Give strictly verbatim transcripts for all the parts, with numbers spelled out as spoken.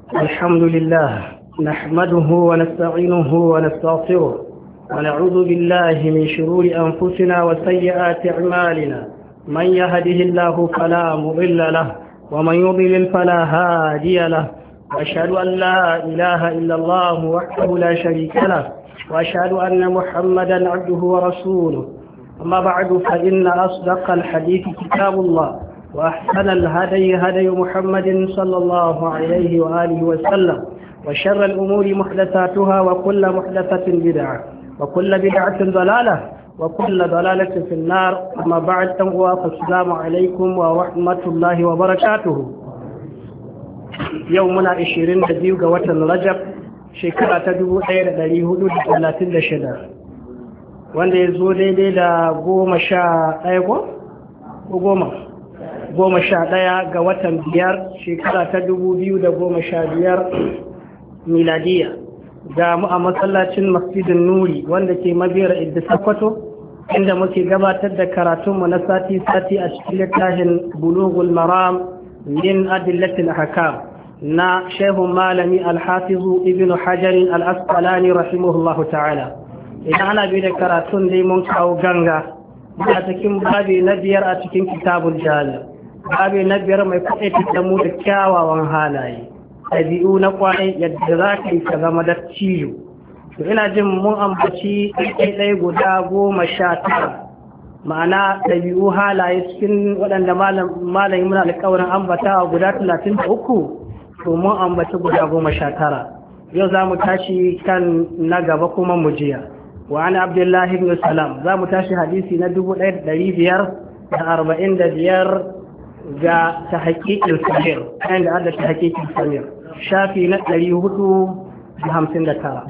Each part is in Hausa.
الحمد لله نحمده ونستعينه ونستغفره ونعوذ بالله من شرور أنفسنا وسيئات أعمالنا من يهده الله فلا مضل له ومن يضلل فلا هادي له وأشهد أن لا إله إلا الله وحده لا شريك له وأشهد أن محمدا عبده ورسوله أما بعد فإن أصدق الحديث كتاب الله وأحسن الهدي هدي محمد صلى الله عليه وآله وسلم وشر الأمور محدثاتها وكل محدثة بدعة وكل بدعة ضلالة وكل ضلالة في النار. أما بعد فالسلام عليكم ورحمة الله وبركاته. يومنا عشرين دقيقة وطن رجب شكرا تدبو غير دليه حدود ثلاثين شدة wanda ya zo daidai da goma sha ɗaya ko? goma goma sha ɗaya ga watan biyar shekara ta dubu biyu da goma sha biyar miladiya ga mu a masallacin masjidin nuri wanda ke mabiyar idda sakwato inda muke gabatar da karatunmu na sati-sati a cikin littafin bulughul maram min adillatil ahkam na shehun malami alhafizu ibnu hajarin al-asqalani rahimahullahu ta'ala. Idan ana bi da karatun dai mun kawo ganga a cikin babi na biyar a cikin kitabul jami babi na biyar mai kwaɗe da mu da kyawawan halaye ɗabi'u na kwaɗai yadda za ka yi ka zama da ciyo. To ina jin mun ambaci ɗaiɗai guda goma sha tara ma'ana ɗabi'u halaye cikin waɗanda malami muna alƙawarin ambatawa guda talatin da uku to mun ambaci guda goma sha tara. Yau za mu tashi kan na gaba kuma mu jiya. وعن عبد الله بن سلام ذا متاشي حديثي ندبو ايد داري بيار أربعين ديار جا تحقيق السمير عند هذا تحقيق السمير شافي نتلي هدو بخمسين دكارة.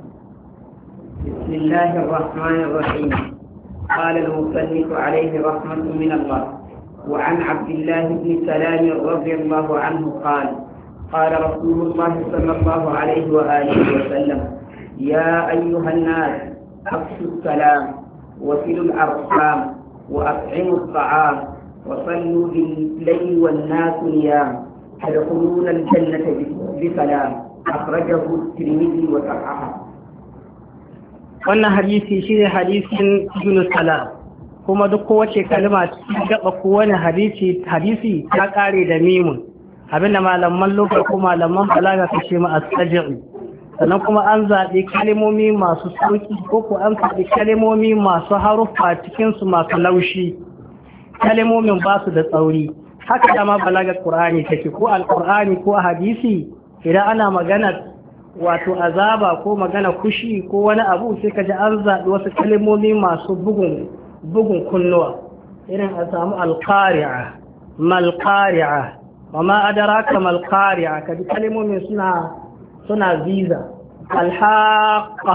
بسم الله الرحمن الرحيم. قال المصنف عليه رحمة من الله. وعن عبد الله بن سلام رضي الله عنه قال قال رسول الله صلى الله عليه وآله وسلم يا أيها الناس أفشوا السلام وصلوا الأرحام وأطعموا الطعام وصلوا بالليل والناس نيام تدخلون الجنة بسلام. أخرجه الترمذي وصححه. wannan hadisi shine hadisin Ibn Salam kuma duk kowace kalma cikin gaba kowane hadisi hadisi ta kare da mimun abinda malaman lugha ko malaman balaga su ce ma as-saj'i sannan kuma an zaɓi kalmomi masu sauƙi ko ko an zaɓi kalmomi masu haruffa cikinsu masu laushi kalmomin ba su da tsauri haka dama balagar ƙur'ani take ko alƙur'ani ko a hadisi idan ana magana wato azaba ko magana kushi ko wani abu sai ka ji an zaɓi wasu kalmomi masu bugun bugun kunnuwa irin a samu alƙari'a malƙari'a wa ma adaraka malƙari'a kaji kalmomin suna suna ziza alhaqa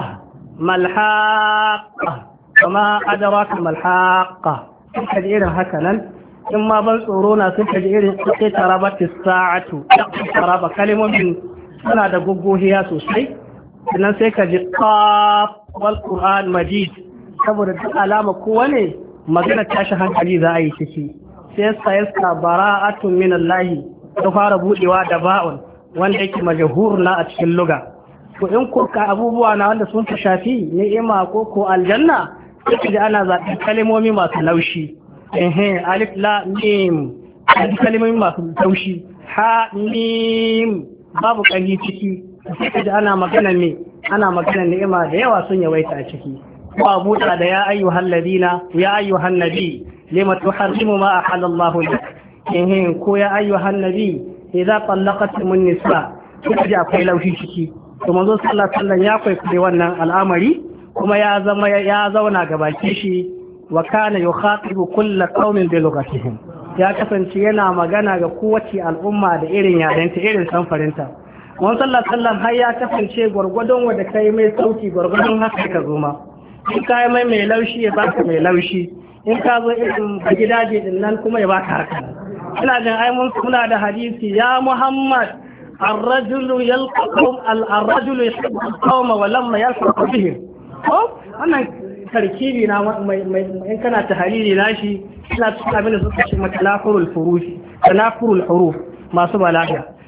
malhaqa kama adraka malhaqa kaje irin haka nan in ma ban tsoro na sai kaje irin sai tarabati sa'atu taraba kalmomin suna da gugguhiya sosai sannan sai kaje qaf wal qur'an majid saboda duk alama kowane magana tashi hankali za a yi ciki sai sayasta bara'atun min Allah ta fara budewa da ba'un wanda yake majhur na a cikin luga to in ko ka abubuwa na wanda sun fi shafi ni'ima ko ko aljanna sai ana zaɓi kalmomi masu laushi eh alif la mim kalmomi masu laushi ha mim babu ƙarfi ciki sai ana magana ne ana magana ni'ima da yawa sun yawaita a ciki ko abu da ya ayyuhal ladina ya ayyuhan nabi lima tuharrimu ma ahallallahu lak eh ko ya ayyuhan nabi idza talaqatumun nisa kika ji akwai laushi ciki to manzo sallallahu alaihi wasallam ya kwaikwaye wannan al'amari kuma ya zama ya zauna ga baki shi wa kana yukhatibu kullu qaumin bi lughatihim ya kasance yana magana ga kowace al'umma da irin yarenta irin samfarinta wannan sallallahu alaihi wasallam har ya kasance gurgudun wanda kai mai sauti gurgudun haka ka zo ma in kai mai mai laushi ya baka mai laushi in ka zo irin gidaje din nan kuma ya baka haka ina jin ai mun muna da hadisi ya Muhammad الرجل يلقى قوم الرجل يحب القوم ولما يلقى بهم ko wannan tarkibi na in kana tahariri nashi ina cikin abin da suka ce matalafurul furufi talafurul huruf masu balaga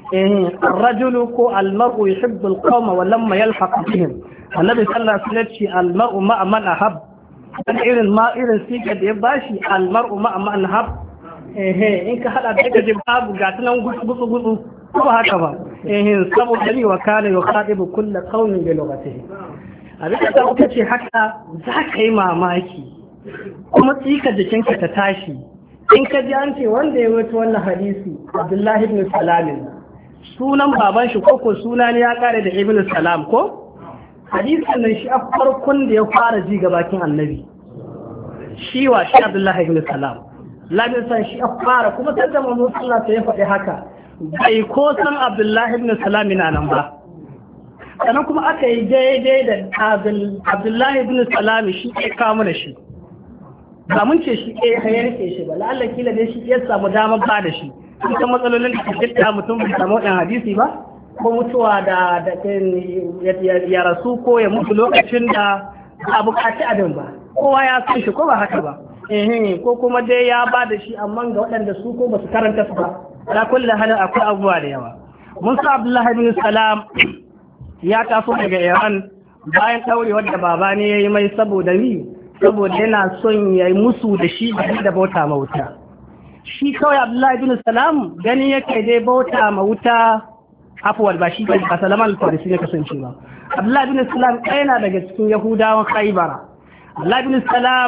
eh ar-rajulu ko al-mar'u yuhibbu al-qawma wa lamma yalhaq bihim annabi sallallahu alaihi wasallam ce al-mar'u ma'a man ahab dan irin ma irin sika da ya bashi al-mar'u ma'a man ahab eh in ka hada da kaje babu ga tunan gutsu gutsu ko ba haka ba eh saboda ni wa kana yukhadibu kull qawmin bi lughatihi abin da kuka ce haka za ka yi mamaki kuma tsika jikinka ta tashi in ka ji an ce wanda ya wato wannan hadisi Abdullahi ibn Salam sunan baban shi koko suna ne ya kare da ibn Salam ko hadisin nan shi a farkon da ya fara ji ga bakin annabi shi wa shi Abdullahi ibn Salam labin san shi a fara kuma sai da manzo sallallahu alaihi ya faɗi haka bai ko san Abdullahi ibn Salam ina nan ba sannan kuma aka yi daidai da Abdullahi ibn Salam shi ke kawo da shi ba mun ce shi ɗaya ya rike shi ba la'alla kila dai shi ya samu damar ba da shi kusan matsalolin da ke da mutum bai samu ɗan hadisi ba ko mutuwa da da ya rasu ko ya mutu lokacin da a bukaci abin ba kowa ya san shi ko ba haka ba eh ko kuma dai ya ba da shi amma ga waɗanda su ko ba su karanta su ba ala kulli halin akwai abubuwa da yawa mun sa Abdullahi ibn Salam ya taso daga Iran bayan ɗaurewar da baba ne ya yi mai saboda ni saboda yana son ya yi musu da shi da bauta ma wuta shi kawai Abdullahi bin Salam gani yake dai bauta ma wuta afuwal ba shi ba Salaman al-Farisi ne kasance ba Abdullahi bin Salam ɗaya na daga cikin Yahudawan Khaibara Abdullahi bin Salam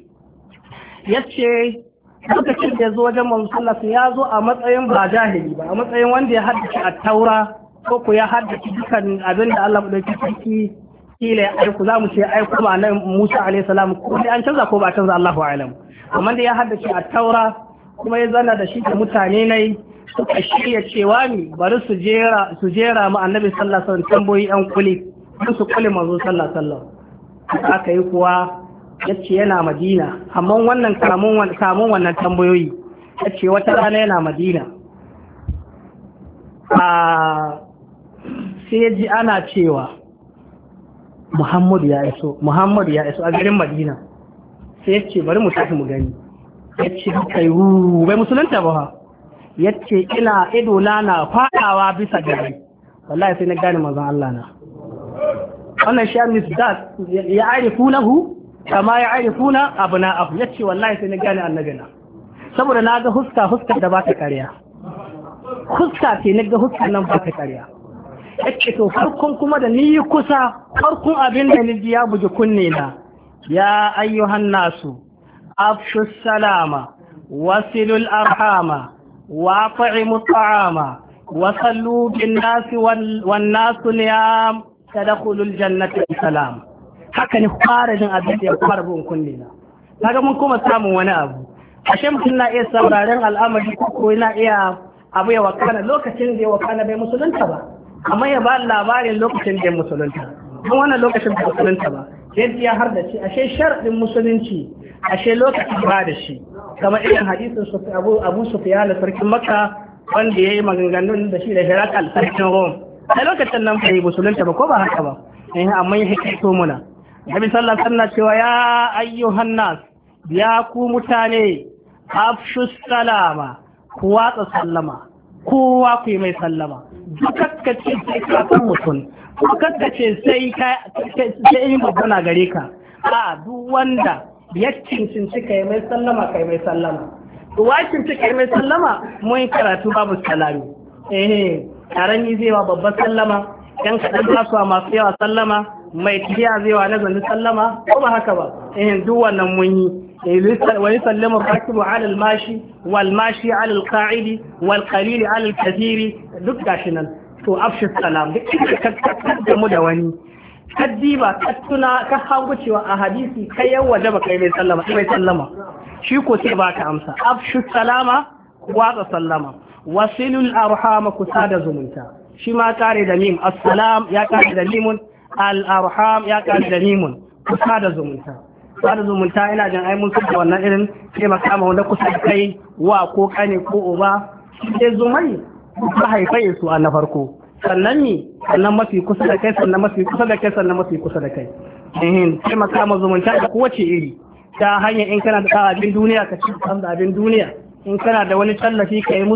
ya ce lokacin da ya zo wajen Manzo sallallahu ya zo a matsayin ba jahili ba a matsayin wanda ya haddace a taura ko ku ya haddace dukkan abin da Allah ya dauki kila ya aiku za mu ce aiku ma nan Musa alaihi salam ko dai an canza ko ba canza Allahu a'lam amma da ya haddace a taura kuma ya zana da shi da mutane nai suka shirya cewa ni bari su jera su jera mu annabi sallallahu alaihi wasallam tamboyi an kuli su kuli manzo sallallahu alaihi wasallam aka yi kuwa yace yana Madina amma wannan kamun kamun wannan tambayoyi yace wata rana yana Madina a sai ji ana cewa Muhammadu ya iso Muhammadu ya iso a garin Madina sai yace bari mu tafi mu gani yace kai ru bai musulunta ba yace ina ido na na fadawa bisa gari wallahi sai na gane manzon Allah na wannan shi an misdat ya arifunahu kama ya arifuna abna'ahu yace wallahi sai na gane annabi na saboda na ga huska huska da ba ta ƙarya huska ce na ga huska nan ba ta ƙarya yake to farkon kuma da ni kusa farkon abin da ni ya buji kunne na ya ayyuhan nasu afshu salama wasilul arhama wa fa'imu ta'ama wa sallu bin nasi wan nasu niyam tadkhulul jannata bi salam haka ne fara jin abin da ya fara bugun kunne na kaga mun kuma samun wani abu ashe mutum na iya sauraren al'amari ko yana iya abu ya wakana lokacin da ya wakana bai musulunta ba amma ya ba labarin lokacin da ya musulunta don wannan lokacin da musulunta ba yadda ya har da shi ashe sharɗin musulunci ashe lokacin ba da shi kama irin hadisin abu abu sufiya da sarkin makka wanda ya yi maganganun da shi da hirakal sarkin rom a lokacin nan bai musulunta ba ko ba haka ba eh amma ya hikaito muna nabi sallallahu alaihi wasallam cewa ya ayyuhan nas ya ku mutane afshu salama ku watsa sallama kowa ku yi mai sallama dukkace sai ka san mutum dukkace sai ka sai yi magana gare ka a duk wanda ya cincinci kai mai sallama kai mai sallama to wakin ci kai mai sallama mun karatu babu salami eh taron yi zai wa babban sallama yan kaɗan kasuwa masu yawa sallama mai tafiya zai wa nazarin sallama ko ba haka ba eh duk wannan mun yi ويسلم الراكب على الماشي والماشي على القاعد والقليل على الكثير duk gashi nan to afshi salam duk ka mu da wani kaddiba kattuna ka hango cewa a hadisi kai yan waje ba kai mai sallama mai sallama shi ko sai ba ka amsa afshi salama watsa sallama wasilul arham ku sada zumunta shi ma kare da mim assalam ya kare da mimun al arham ya kare da mimun ku sada zumunta sada zumunta ina jin ai mun da wannan irin sai makama wanda kusa da kai wa ko kane ko uba sai zumai ba haifai su a na farko sannan ni sannan mafi kusa da kai sannan mafi kusa da kai sannan mafi kusa da kai eh sai makama zumunta da kowace iri ta hanyar in kana da abin duniya ka ci da abin duniya in kana da wani tallafi ka yi musu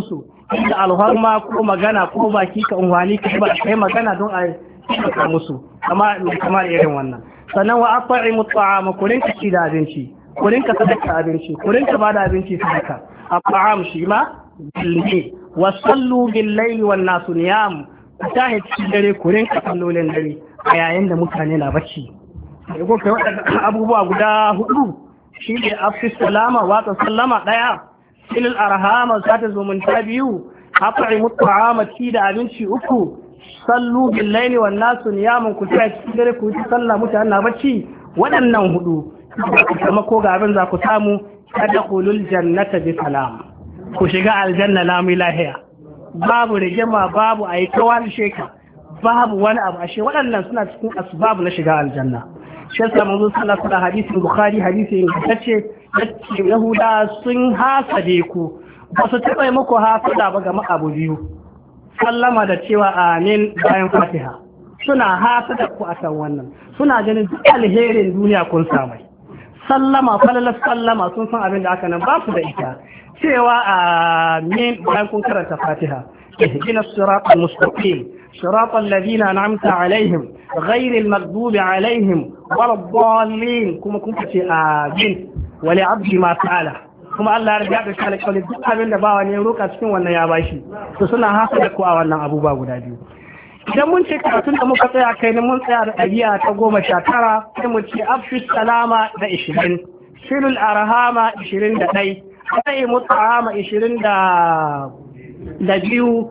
da alharma ko magana ko baki ka unwani ka ba kai magana don a ka musu kama kamar irin wannan sannan wa at'imu at'ama ku rinka ci da abinci ku rinka sadaka abinci ku rinka bada abinci sadaka at'am shi ma bilni wa sallu bil layli wan nasu niyam ku tahi cikin dare ku rinka sallolin dare a yayin da mutane na bacci ko kai wadannan abubuwa guda hudu shi ne afis salama wa sallama daya silil arhama zata zumunta biyu at'imu at'ama ci da abinci uku sallu bil laili wan nasu niyamun ku ta cikin dare ku ta sallah mutane na bacci waɗannan hudu kuma ko ga abin za ku samu tadkhulul jannata bi salam ku shiga aljanna lamu lahiya babu rigima babu ayi kawal sheka babu wani abu ashe waɗannan suna cikin asbabu na shiga aljanna shi yasa manzo sallallahu alaihi hadisin bukhari hadisi ingantacce yace yahuda sun hasade ku ba su taɓa muku hasada ba ga abu biyu sallama da cewa amin bayan fatiha suna hasada ku akan wannan suna ganin duk alherin duniya kun samai sallama falalar sallama sun san abin da aka nan ba su da ita cewa amin bayan kun karanta fatiha ihdina siratal mustaqim siratal ladina an'amta alaihim ghayril maghdubi alaihim waladdallin kuma kun ce amin wa li abdi ma sa'ala kuma Allah ya riga da shi alƙawari duk abin da bawa ne roƙa cikin wannan ya bashi to suna hasa da ku a wannan abubuwa guda biyu idan mun ce karatun da muka tsaya kai ne mun tsaya da ɗabi'a ta goma sha tara sai mu ce afshis salama da ishirin silul arhama ishirin da ɗai sai mut'ama ishirin da da biyu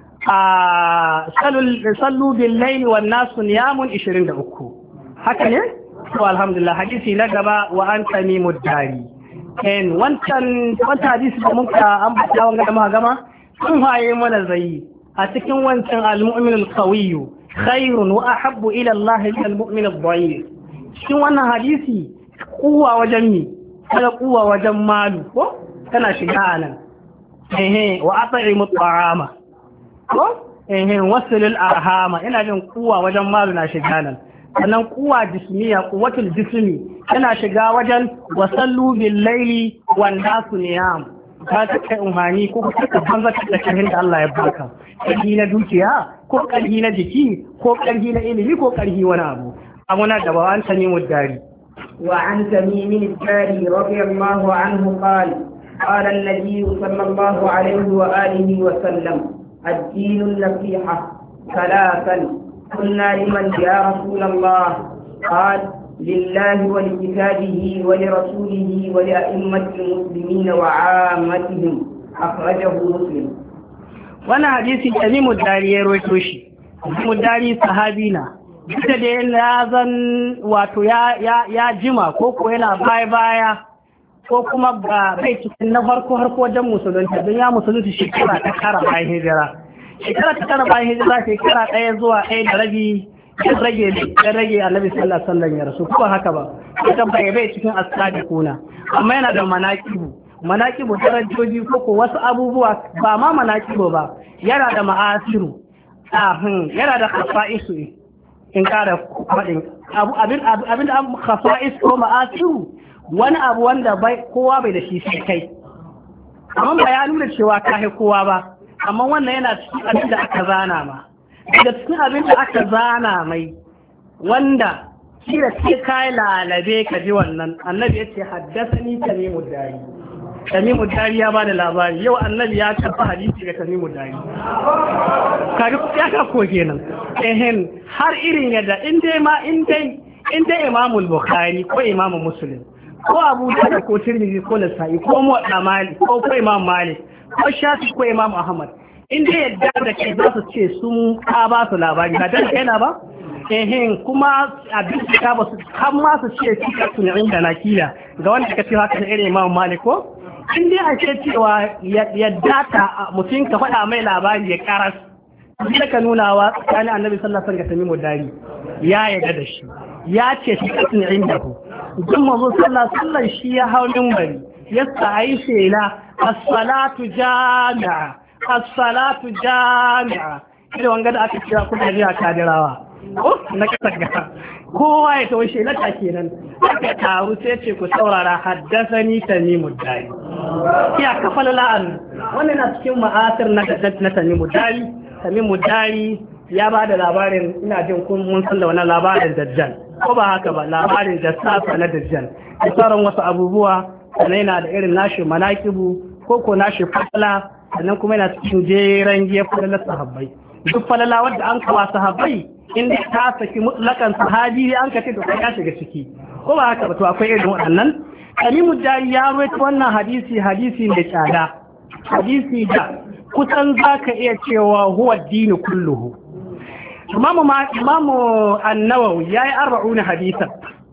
a sallu bil laili wan nasu niyamun ishirin da uku haka ne to alhamdulillah hadisi na gaba wa an tamimud dari en wancan wata hadisi da muka ambata wanga da muka gama sun haye mana zai a cikin wancan al-mu'min al-qawi khairun wa ahabbu ila Allah min al-mu'min ad-da'if cikin wannan hadisi kuwa wajen mi kada kuwa wajen malu ko kana shiga anan eh wa at'imu at-ta'ama ko eh wasilul arhama ina jin kuwa wajen malu na shiga nan sannan kuwa jismiya kuwatul jismi yana shiga wajen wasallu bil laili wan nasu niyam ka ta kai umani ko ka banza da kahin da Allah ya baka karhi na dukiya ko karhi na jiki ko karhi na ilimi ko karhi wani abu amuna da bawan tamimud dari wa an tamimid dari radiyallahu anhu qala qala an-nabiy sallallahu alayhi wa alihi wa sallam ad-din an-nasiha thalathan قلنا لمن يا رسول الله قال لله ولكتابه ولرسوله ولأئمة المسلمين وعامتهم أخرجه مسلم وانا حديث تميم الداري يرويتو شي تميم الداري صحابينا ita da ya zan wato ya jima ko ko yana baya baya ko kuma ba bai cikin na farko har ko wajen musulunta don ya musulunta shekara ta kara bayan hijira shekara ta tara bayan hijira shekara ɗaya zuwa ɗaya da rabi ya rage ne ya rage annabi sallallahu alaihi wasallam ya rasu kuma haka ba ita bai bai cikin asali kuna amma yana da manaqibu manaqibu darajoji ko ko wasu abubuwa ba ma manaqibu ba yana da ma'asiru ahin yana da khasaisu in kara fadin abu abin abin da khasais ko ma'asiru wani abu wanda bai kowa bai da shi sai kai amma ba ya nuna cewa kai kowa ba amma wannan yana cikin abin da aka zana ma daga cikin abin da aka zana mai wanda shi da ke kai lalabe ka ji wannan annabi ya ce haddasani tamimud dari tamimud dari ya bada labari yau annabi ya karɓi hadisi ga tamimud dari kaga ya ka ko kenan ehen har irin yadda in dai ma in dai in dai imamul bukhari ko imamu muslim ko abu da ko tirmidhi ko nasa'i ko muwatta malik ko ko imam malik ko shafi ko imam ahmad in dai yadda da ke za su ce sun ka ba su labari ba dan yana ba ehin kuma abin da ka ba su kan ma su ce shi ka tuni inda na kila ga wanda ka ce haka da irin imam malik ko in dai a ce cewa yadda ta mutum ka faɗa mai labari ya karas sai ka nuna wa tsakanin annabi sallallahu alaihi wasallam ga tamimu dari ya yarda da shi ya ce shi ka tuni inda ku duk manzo sallallahu alaihi wasallam shi ya hau minbari yasta aishe la as-salatu jami'a as-salatu jami'a idan wanga da aka kira kuna jiya kadirawa ko na kasa ga kowa ya tawo shi lata kenan aka taru sai ce ku saurara haddasani tamimud dari ya kafala la'an wannan na cikin ma'asir na na Tamimu Dari Tamimu Dari ya ba da labarin ina jin kun mun san da wannan labarin Dajjal ko ba haka ba labarin jassasa na Dajjal da sauran wasu abubuwa sannan yana da irin nashi manaqibu ko ko nashi fadala sannan kuma yana cikin jeran gefen na sahabbai duk falala wadda an kawa sahabbai inda ta saki mutlakan sahabi an ka ce to kai ka shiga ciki ko ba haka ba to akwai irin waɗannan Tamimu Dari ya rawaito wannan hadisi hadisi mai tsada hadisi da kusan zaka iya cewa huwa dini kulluhu imamu ma imamu an-Nawawi yayi arba'una hadisan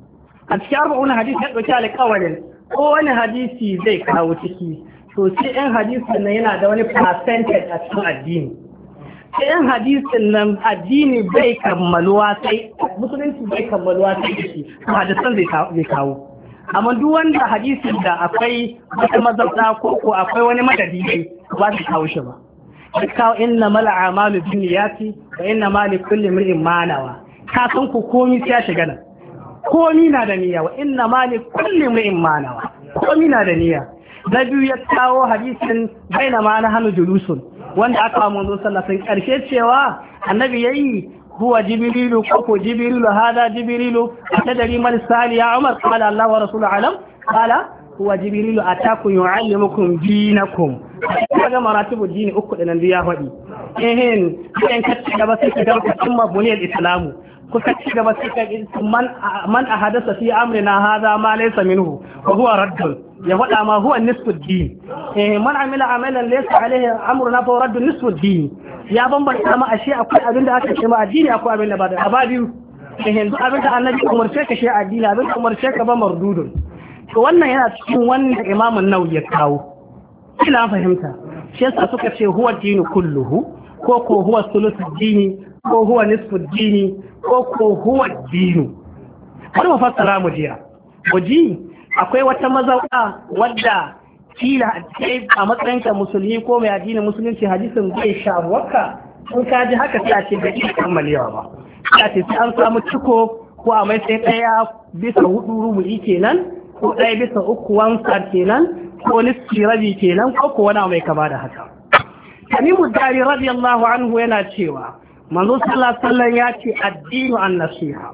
a cikin arba'una hadisi ya dauki alƙawarin ko wani hadisi zai kawo ciki to sai ɗan hadisin nan yana da wani percentage a cikin addini sai ɗan hadisin nan addini bai kammaluwa sai musulunci bai kammaluwa sai da shi hadisan zai kawo amma duk wanda hadisin da akwai wata mazauta ko ko akwai wani madadi ba su kawo shi ba kawo inna mal a'malu binniyati wa inna ma li kulli imrin ma nawa ka san ku komai sai ya shiga nan komai na da niyya wa inna ma li kulli imrin ma nawa komai na da niyya na biyu ya kawo hadisin baina ma na hanu julusun wanda aka manzo sallallahu alaihi wasallam karshe cewa annabi yayi huwa jibrilu ko jibrilu hada jibrilu atadari man sali ya umar qala allah wa rasuluhu alam qala huwa jibrilu atakum yuallimukum dinakum kaga maratibu dini uku dinan da ya fadi ehin in ka ci gaba sai ka ga kuma buniyal islamu ku ka ci gaba sai ka man man ahadasa fi amrina hada ma laysa minhu wa huwa raddun ya fada ma huwa nisfu din eh man amila amalan laysa alaihi amruna fa raddu nisfu din ya bambanta ma ashe akwai abin da aka ce ma addini akwai abin da ba da abadiyu eh duk abin da annabi umarce ka shi addini abin da umarce ka ba mardudun to wannan yana cikin wanda Imam an-Nawawi ya kawo kila fahimta shi yasa suka ce huwa dinu kulluhu ko ko huwa sulusu dini ko huwa nisfu dini ko ko huwa dinu har mu fassara mu jiya waji akwai wata mazauka wadda kila a matsayinka musulmi ko mai addinin musulunci hadisin zai shawarka in ka ji haka sai a ce bai kammalewa ba ya ce sai an samu ciko ko a mai sai ɗaya bisa hudu rubu'i kenan ko ɗaya bisa uku wansa kenan ko nisfi rabi kenan ko ko wani mai kama da haka Tamimu Dari radiyallahu anhu yana cewa manzo sallallahu alaihi wasallam ya ce addinu an-nasiha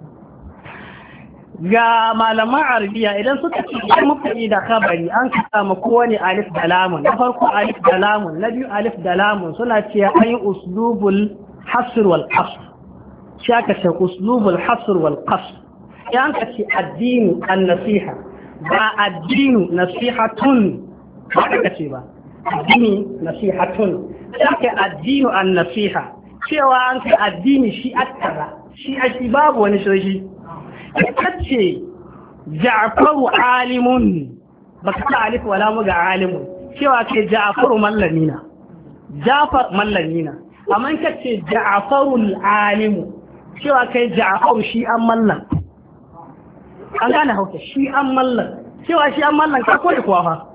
ga malaman arabiya idan suka ce idan muka yi da khabari an kasa ma kowane alif da lamun na farko alif da lamun na biyu alif da lamun suna ce ayi uslubul hasr wal qasr shi aka ce uslubul hasr wal qasr yan ka ce addinu an-nasiha ba addinu nasihatun ba ka ce ba addini nasihatun sai addinu an-nasiha cewa an ka addini shi attara shi a shi babu wani shi kace Ja'faru alimun baka ta alif wala mu ga alimun cewa ke Ja'faru mallamina Ja'far mallamina amma kace Ja'faru alimu cewa kai Ja'faru shi an mallan an gane hausa shi an mallan cewa shi an mallan ka ko da kuwa fa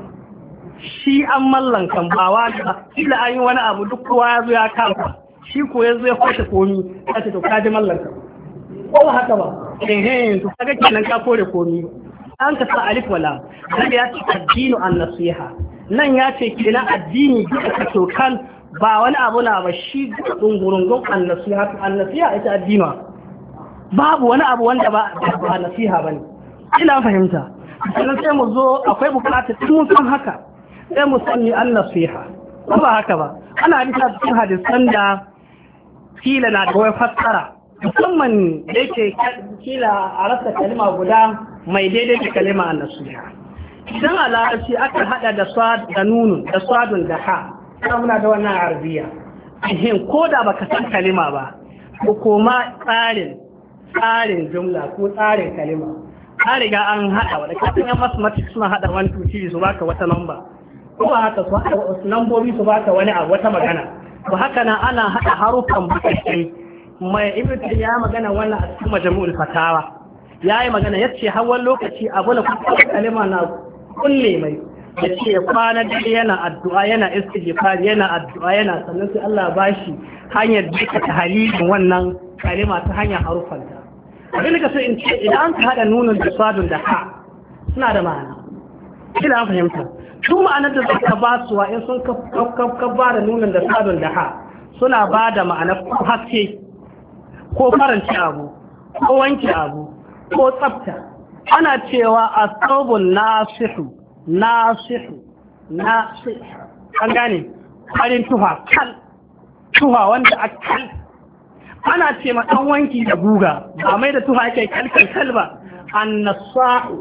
shi an mallan kan ba wa kila an yi wani abu duk kowa ya zo ya kama shi ko ya zo ya kwashe komi kace to kaji mallan ka ko ba haka ba eh to kaga kenan ka kore komi an ka sa alif wala nan ya ce addinu an-nasiha nan ya ce kenan addini duka to kan ba wani abu na ba shi dungurungun an-nasiha an-nasiha ita addini babu wani abu wanda ba ba nasiha bane ina fahimta sannan sai mu zo akwai bukata tun mun san haka sai mu sani an-nasiha ba haka ba ana hadisa cikin hadisan da kila na da wai fassara musamman da yake kila a rasa kalima guda mai daidai da kalima a nasiha idan a larabci aka hada da swad da nunun da swadun da ha ana muna da wannan arabiya ehin ko da baka san kalima ba ko kuma tsarin tsarin jumla ko tsarin kalima an riga an hada wadda kafin yan mathematics suna hada one two three su baka wata number ko ba haka su hada wasu lambobi su baka wani abu wata magana ba haka nan ana hada harufan bukatai mai ibn ya magana wannan a cikin majmu'ul fatawa yayi magana yace hawan lokaci abu na kalima na kulle mai yace kwana da yana addu'a yana istighfar yana addu'a yana sannan sai Allah bashi hanyar da ta halilin wannan kalima ta hanyar harufan ta abin da so in ce idan ka hada nunun da sadun da ha suna da ma'ana kila an fahimta su ma'anar da suka ba su wa in sun ka ba da nunin da sadun da ha suna ba da ma'anar ko haske ko faranci abu ko wanke abu ko tsafta. Ana cewa a tsawon nasihu nasihu nasihu an gane farin tuha kal tuha wanda a kal. Ana ce ma ɗan wanki da guga ba mai da tuha ake kalkal ba. Annasahu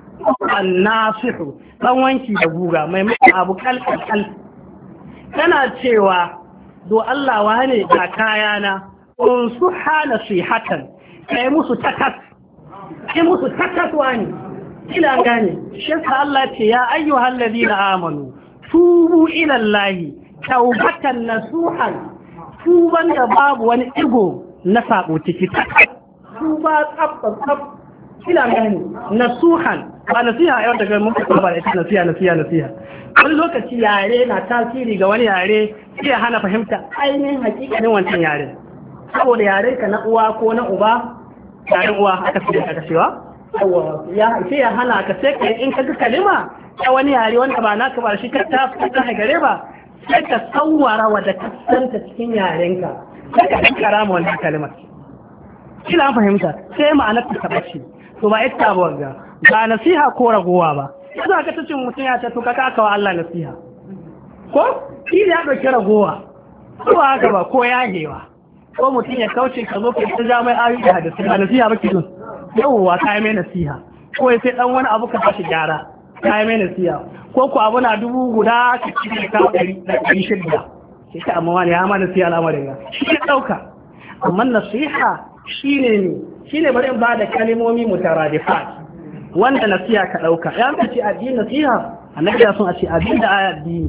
annasihu ɗan wanki da guga mai mai abu kalkal. Kana cewa do Allah wane da kayana un su hana sihatan kai musu takas kai musu takas wani ila gane shi sa Allah ce ya ayyuhal ladina amanu tubu ila Allah tawbatan nasuhan tuban da babu wani igo na sabo ciki tuba tsabta tsab ila gane nasuhan ba nasiha yau daga mun ba da ita nasiha nasiha nasiha wani lokaci yare na tasiri ga wani yare sai ya hana fahimta ainihin hakikanin wancan yare saboda yare ka na uwa ko na uba yaren uwa aka fi aka cewa ya sai ya hana ka sai ka in ka ga kalima ta wani yare wanda ba naka ba shi ka ta ta gare ba sai ka tsawara wa da kasanta cikin yarenka sai ka kankara ma wannan kalimar kila fahimta sai ma'anar ta bace to ba ita ba ga ba nasiha ko ragowa ba yanzu aka ta cin mutum ya ce to kaka aka wa Allah nasiha ko shi ya dauki ragowa ko haka ba ko yahewa ko mutum ya kauce ka zo ka ta ja mai ayoyi da hadisi ba nasiha ba kidon yawwa ka yi mai nasiha ko sai dan wani abu ka tashi gyara ka yi mai nasiha ko ku abu na dubu guda ka ci ka ɗari shidda sai ka amma wani ya ma nasiha al'amarin ga shi ya dauka amma nasiha shine ne shine bari in ba da kalmomi mutaradifat wanda nasiha ka dauka ya ce addini nasiha annabi ya son a ce abin da aya addini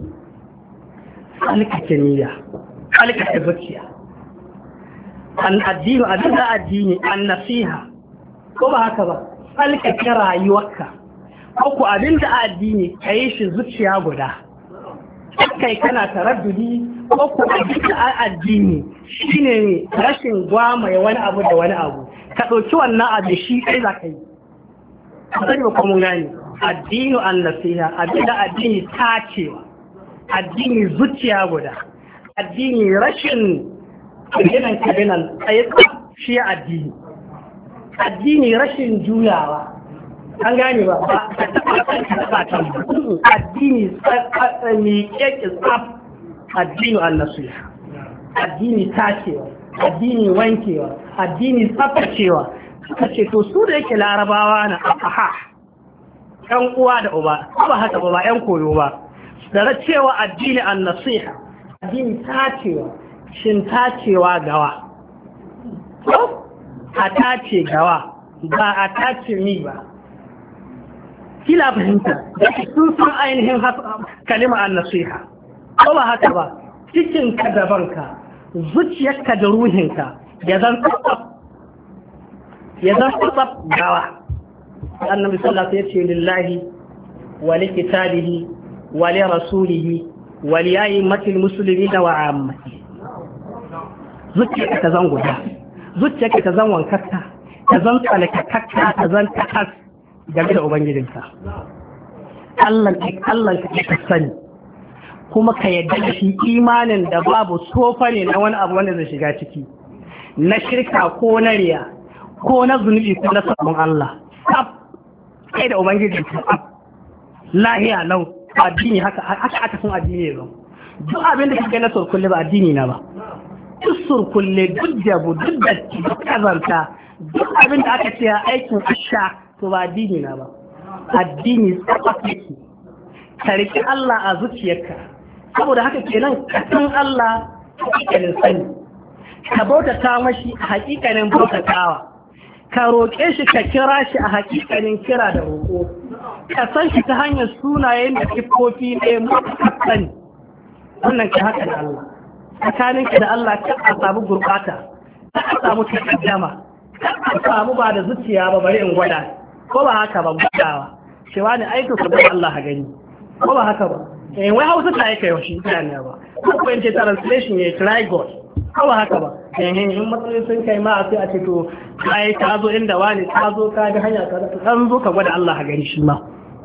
alkake niyya alkake zuciya an addini abin da addini an nasiha ko ba haka ba alkake rayuwarka ko ku abin da addini kai shi zuciya guda kai kana taraddudi ko ku abin da addini shine rashin gwamaye wani abu da wani abu ka dauki wannan abu shi kai za ka yi sai ba kuma gani addinu an nasiha abinda addini tacewa addini zuciya guda addini rashin kabinan kabinan tsaye shi addini addini rashin juyawa an gane ba ka taba ta addini mai keke tsaf addinu an nasiha addini tacewa addini wankewa addini tsaftacewa suka ce to su da yake larabawa na aha ƴan uwa da uba ba haka ba ba ƴan koyo ba da cewa addini an nasiha addini tacewa shin tacewa gawa ko a tace gawa ba a tace ni ba kila fahimta da sun san ainihin kalima an nasiha ko ba haka ba cikin ka da banka zuciyarka da ruhinka ya zan tsaf ya zan tsaf gawa annabi sallallahu alaihi wasallam ya ce lillahi wa li kitabihi wa li rasulihi wa li ayyimatil muslimin wa ammati zuciyarka ta zan guda zuciyarka ta zan wankarta ta zan tsalakakka ta zan takas game da ubangijinka Allah Allah ka sani kuma ka yadda da shi imanin da babu sofa ne na wani abu wanda zai shiga ciki na shirka ko na riya ko na zunubi ko na sabon Allah sab kai da ubangiji sab lahiya lau addini haka haka aka san addini ne duk abin da kake na surkulle ba addini na ba duk surkulle duk jabu duk da kazanta duk abin da aka ce aikin asha to ba addini na ba addini tsafafiki ka riƙi Allah a zuciyarka saboda haka kenan ka san Allah hakikanin sani ka bautata mashi a hakikanin bautatawa ka roƙe shi ka kira shi a hakikanin kira da roƙo ka san shi ta hanyar sunayen da kifofi ne muka sani wannan ka haka da Allah tsakaninka da Allah ka a samu gurɓata ka a samu takaddama ka a samu ba da zuciya ba bari in gwada ko ba haka ba gwadawa cewa ne aiko ka bar Allah ha gani ko ba haka ba eh wai Hausa ta yake yau shi ne ba ko in ce translation ne try God ko ba haka ba eh in matsalolin sun kai ma sai a ce to kai ka zo inda wani ka zo ka ga hanya ka dan zo ka gwada Allah ha gani shi ma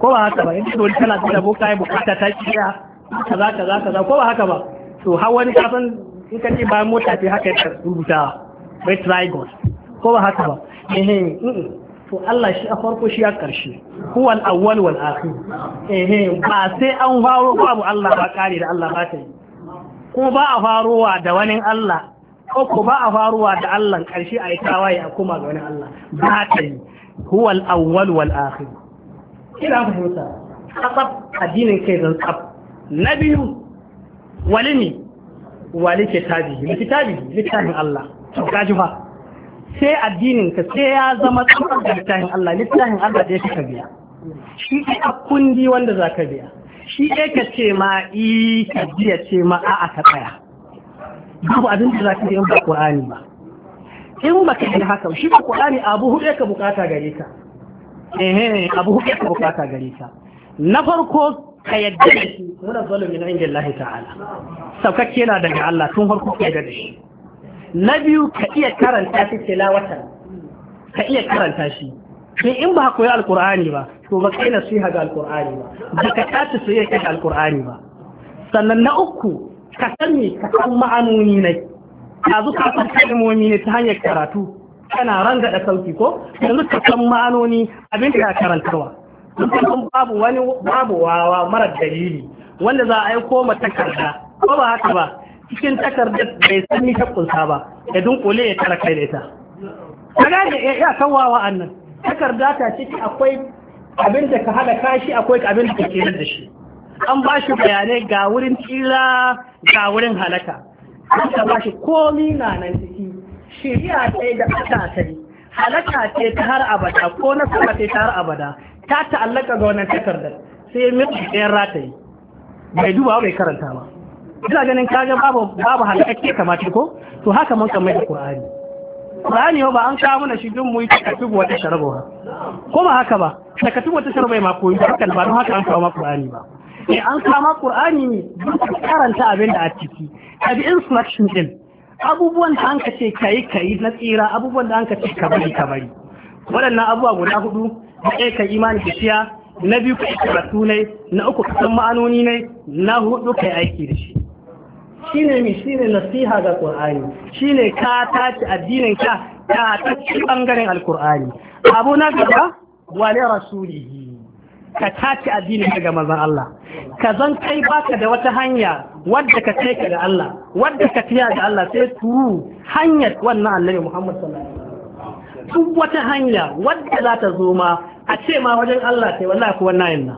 ko ba haka ba in dole kana da boka ya bukata ta kiya kaza kaza kaza ko ba haka ba to har wani kafin in ka ce bayan mota ce haka ya rubuta bai trigon ko ba haka ba eh to Allah shi a farko shi a ƙarshe huwal awwal wal akhir eh ba sai an faro babu Allah ba kare da Allah ba ta yi ko ba a farowa da wani Allah ko ko ba a farowa da Allah ƙarshe a yi tawaye a kuma ga wani Allah ba ta yi huwal awwal wal akhir kina fahimta tsaf addinin kai zan tsaf na biyu walimi wali kitabi kitabi littafin Allah to kaji fa sai addinin ka sai ya zama tsafar da littafin Allah littafin Allah da yake biya shi ne kundi wanda zaka biya shi ne ka ce ma i ka biya ce ma a'a ka tsaya babu abin da zaka yi in ba Qur'ani ba in ba ka yi haka shi ba Qur'ani abu huɗe ka bukata gare ka eh abu huɗe ka bukata gare ka na farko ka yadda da shi muna zalumi na inda Allah ta'ala saukakke na daga Allah tun farko ka yadda da shi na biyu ka iya karanta shi tilawatan ka iya karanta shi sai in ba koyi alqur'ani ba to ba kai nasiha ga alqur'ani ba ba ka tace soyayya ga alqur'ani ba sannan na uku ka sani ka san ma'anoni ne yanzu ka san kalmomi ne ta hanyar karatu kana ranga da sauki ko yanzu ka san ma'anoni abin da ka karantarwa kun babu wani babu wawa mara dalili wanda za a aiko ma takarda ko ba haka ba cikin takardar bai san ni ta kunsa ba ya dunkule ya tara kai da ita kaga ya ya kawawa annan takarda ta ciki akwai abin da ka hada kashi akwai abin da kake da shi an ba shi bayanai ga wurin tsira ga wurin halaka an ka ba shi komi na nan ciki shiriya ce da aka sai halaka ce ta har abada ko na sama ce ta har abada ta ta'allaka ga wannan takardar sai mutum ɗayan rataye bai duba bai karanta ba ina ganin kaga babu babu halakakke kamata ko to haka mun kan mai da Qur'ani Qur'ani ba an kawo mana shi don mu yi takatubu wata sharabawa ko ba haka ba takatubu wata sharabawa ma koyi haka ba don haka an kawo ma Qur'ani ba eh an kawo ma Qur'ani ne karanta abin da a ciki abi instruction din abubuwan da an ka ce kai kai na tsira abubuwan da an ka ce ka bari ka bari waɗannan abubuwa guda hudu ɗaya ka imani da shiya na biyu ka karatu ne na uku ka san ma'anoni ne na hudu ka yi aiki da shi shine mi shine nasiha ga Qur'ani shine ka tace addinin ka ka tace bangaren alqur'ani abu na gaba wa li rasulihi ka tace addinin ka ga manzon Allah ka zan kai baka da wata hanya wadda ka kai ka ga Allah wadda ka tiya ga Allah sai turu hanyar wannan Annabi Muhammad sallallahu alaihi wasallam duk wata hanya wadda za ta zo ma a ce ma wajen Allah sai wallahi ko wannan yana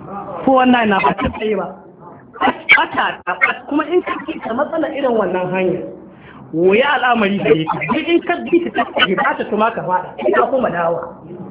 ko wannan yana ba ta tsaye ba ata kuma in ka ci ta matsala irin wannan hanya wuya al'amari da yake duk in ka bi ta take ba ta kuma ka fada ina kuma dawa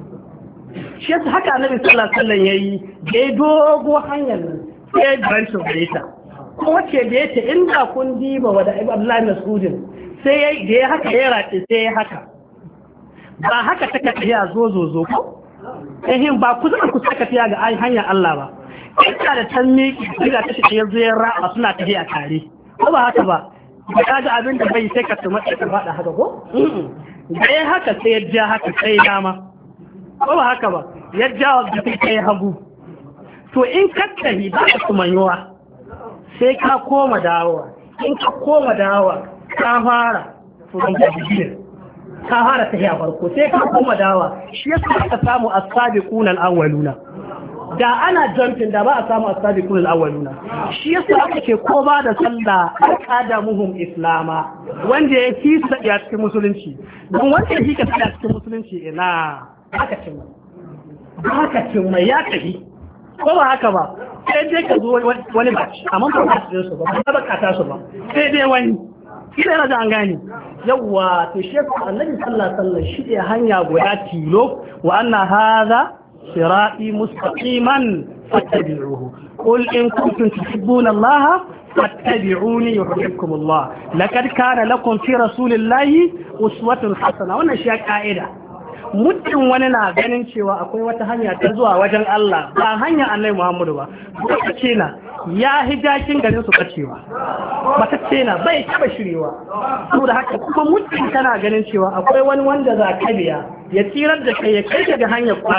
shi yasa haka Annabi sallallahu alaihi wasallam yayi da ya dogo hanyar nan sai branch da ita ko wace da yake inda kun diba wa da Abdullahi Mas'udin sai yayi da ya haka ya race sai ya haka ba haka take tafiya zo zo zo ko eh ba ku zama ku saka tafiya ga hanyar Allah ba ita da tan miki diga ta shi yanzu ya ra'a suna tafiya tare ko ba haka ba ka ga abin da bai sai ka tuma ka fada haka ko dai haka sai ya ja haka sai dama ko ba haka ba ya ja da sai hagu to in ka tafi ba ka tumanyowa sai ka koma dawowa in ka koma dawowa ka fara to ban ka bijin ka fara tafiya farko sai ka koma dawowa shi yasa ka samu as-sabiquna al-awwaluna da ana jumping da ba a samu as-sabiqun al-awwaluna shi yasa aka ce ko ba da sallah aqadamuhum islama wanda ya fi ya cikin musulunci don wanda ya fi ka tsaya cikin musulunci ina haka cin mai haka cin mai ya kafi ko ba haka ba sai dai ka zo wani ba amma ba ka su ba ba ka ta su ba sai dai wani kina yana da an gane yawa to shi yasa annabi sallallahu alaihi wasallam shi ya hanya guda tilo wa anna hadha صراطي مستقيما فاتبعوه قل إن كنتم تحبون الله فاتبعوني يحببكم الله لقد كان لكم في رسول الله أسوة حسنة وانا شيء قائدة mutum wani na ganin cewa akwai wata hanya ta zuwa wajen Allah ba hanya Annabi Muhammadu ba wata ce na ya hijakin garin su kacewa wata ce na bai taba shirewa saboda haka kuma mutum tana ganin cewa akwai wani wanda za ka biya ya tsirar da kai ya kai ga hanyar kwarai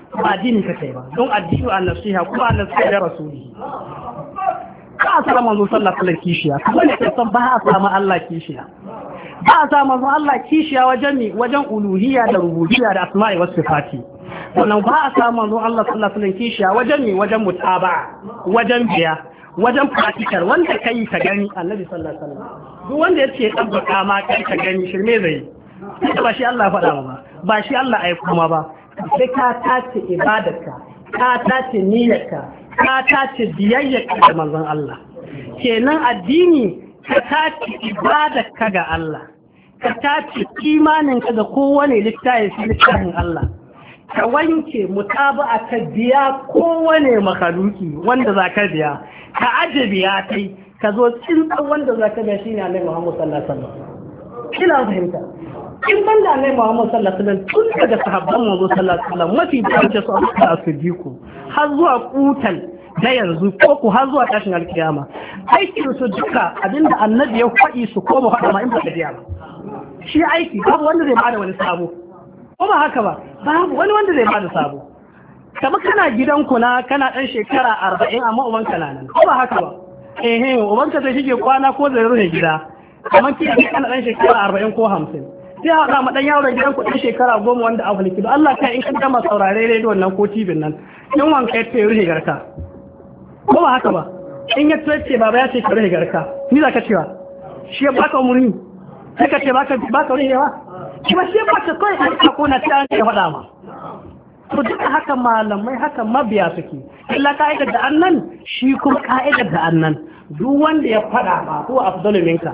ba addini kake ba don addini an nasiha kuma an nasiha da rasuli ba a samu manzo sallallahu alaihi kishiya kuma ne san ba a samu Allah kishiya ba a samu manzo Allah kishiya wajen ni wajen uluhiyya da rububiyya da asma'i was sifati wannan ba a samu manzo Allah sallallahu alaihi kishiya wajen ni wajen mutaba'a wajen biya wajen practical wanda kai ka gani annabi sallallahu alaihi wasallam duk wanda yace tabbata ma kai ka gani shirme zai ba shi Allah faɗa ba ba shi Allah ai kuma ba sai ka tace ibadarka ka tace niyyarka ka tace biyayyarka ga manzon Allah kenan addini ka tace ibadarka ga Allah ka tace imaninka ga kowane littafi littafin Allah ka wanke mutaba'a ka biya kowane makaluki wanda zaka biya ka aje biya kai ka zo tsintan wanda zaka biya shine Annabi Muhammad sallallahu alaihi wasallam kina fahimta in ban da Annabi Muhammad sallallahu alaihi wasallam tun daga sahabban manzo sallallahu alaihi wasallam mafi daraja su aka asdiku har zuwa kutal da yanzu ko ku har zuwa tashin alkiyama aikin su duka abinda Annabi ya faɗi su koma faɗa ma in ba ka biya ba shi aiki babu wanda zai bada wani sabo ko ba haka ba babu wani wanda zai bada sabo kamar kana gidanku na kana dan shekara arba'in amma ubanka na nan ko ba haka ba eh eh ubanka zai shige kwana ko zai rufe gida kamar kike kana dan shekara arba'in ko hamsin sai haɗa ma ɗan yaron gidan kuɗin shekara goma wanda a fulki don Allah kai in ka gama saurare rediyon nan ko tibin nan in wanka ya ce rufe garka ko ba haka ba in ya ce baba ya ce ka rufe garka ni za ka cewa shi ya baka umarni sai ka ce baka baka rufe ba shi ba shi ya baka kawai an ka kona sai an ka faɗa ma to duka haka malamai haka mabiya suke illa ka'idar da annan shi kuma ka'idar da annan duk wanda ya faɗa ma ko afdalu minka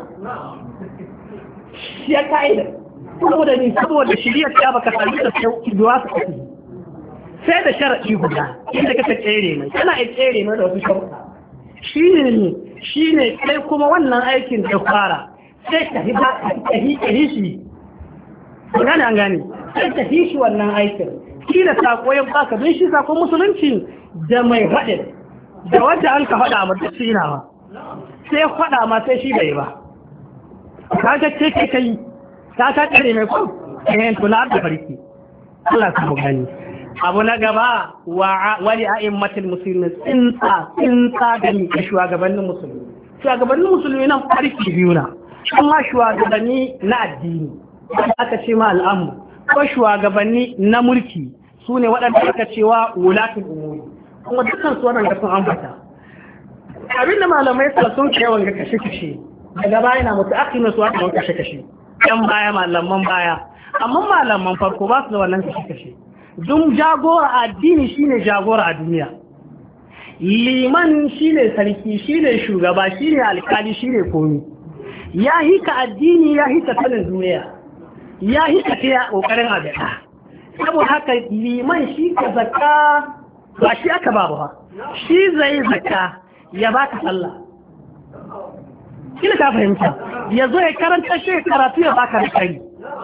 shi ya ka'idar saboda ni saboda shirya ta baka sami da duwa su kafi sai da sharadi guda inda kake tsere mai kana ai tsere mai da wasu sharuɗa shine shine kai kuma wannan aikin da fara sai ka hiba ka hi shi gane an gane sai ka hi shi wannan aikin kila sako ya baka don shi sakon musulunci da mai faɗin da wanda an ka faɗa ma duk shi ba sai faɗa ma sai shi bai ba kaga ce kai kai ta ta kare mai kwan ɗayan tuna da farki Allah ka mu gani abu na gaba wani a'immatul musulmi tsinta tsinta gani ga shugabannin musulmi shugabannin musulmi nan farki biyu na amma shugabanni na addini aka ce ma al'amu ko shugabanni na mulki su ne waɗanda aka cewa wulatul umuri kuma dukkan su waɗanda sun ambata abinda malamai sun kai wanga kashe-kashe daga baya na mutu akina su waɗanda kashe-kashe yan baya malaman baya amma malaman farko ba su da wannan kashe-kashe don jagora addini shine jagora a duniya liman shine sarki shine shugaba shine alkali shine komi ya hika addini ya hika sanin duniya ya hika ta kokarin abada saboda haka liman shi ka zakka ba shi aka ba ba shi zai zakka ya baka sallah kila ka fahimta ya zo ya karanta shi karatu ya baka da kai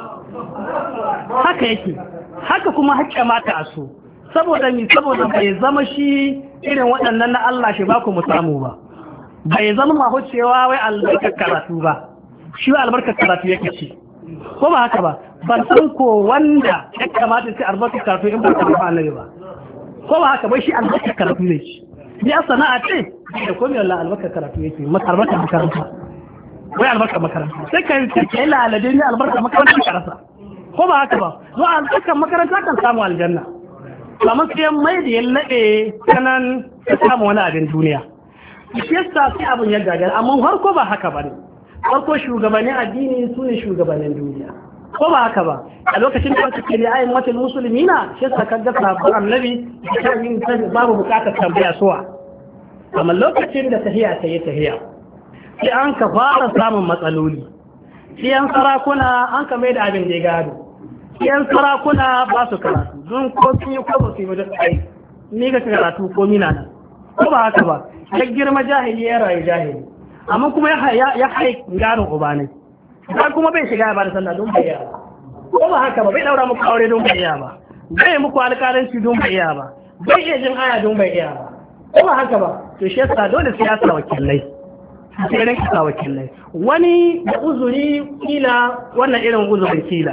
haka yake haka kuma hakka mata a so saboda ni saboda bai zama shi irin waɗannan na Allah shi ba ku mu samu ba bai zama ma hucewa wai albarkar karatu ba shi albarkar karatu yake ci ko ba haka ba ban san ko wanda ya kamata sai albarkar karatu in ba ka ba Allah ba ko ba haka ba shi albarkar karatu ne shi ya sana'a ce da komai Allah albarkar karatu yake albarkar makaranta wai albarkar makaranta sai ka yi lalade ne albarkar makaranta ka rasa ko ba haka ba zo albarkar makaranta kan samu aljanna kamar sai mai da ya laɗe kanan ka samu wani abin duniya shi yasa sai abin ya gagar amma farko ba haka ba ne farko shugabannin addini su ne shugabannin duniya ko ba haka ba a lokacin da aka kiri ayin matul musulmina shi yasa ka ga sabon annabi da yin babu bukatar tambaya suwa amma lokacin da tahiya ta yi tahiya sai an ka fara samun matsaloli siyan sarakuna an ka mai da abin da ya gado siyan sarakuna ba su karatu don ko sun yi ko ba su yi wajen ai ni ga karatu ko mina nan ko ba haka ba ya girma jahili ya rayu jahili amma kuma ya haik garin ubanai ba kuma bai shiga ba da sallah don bai iya ba ko ba haka ba bai daura muku aure don bai iya ba bai muku alƙalanci don bai iya ba bai iya jin aya don bai iya ba ko ba haka ba to shi yasa dole sai ya sa wakilai sai ran ka wakilai wani da uzuri kila wannan irin uzurin kila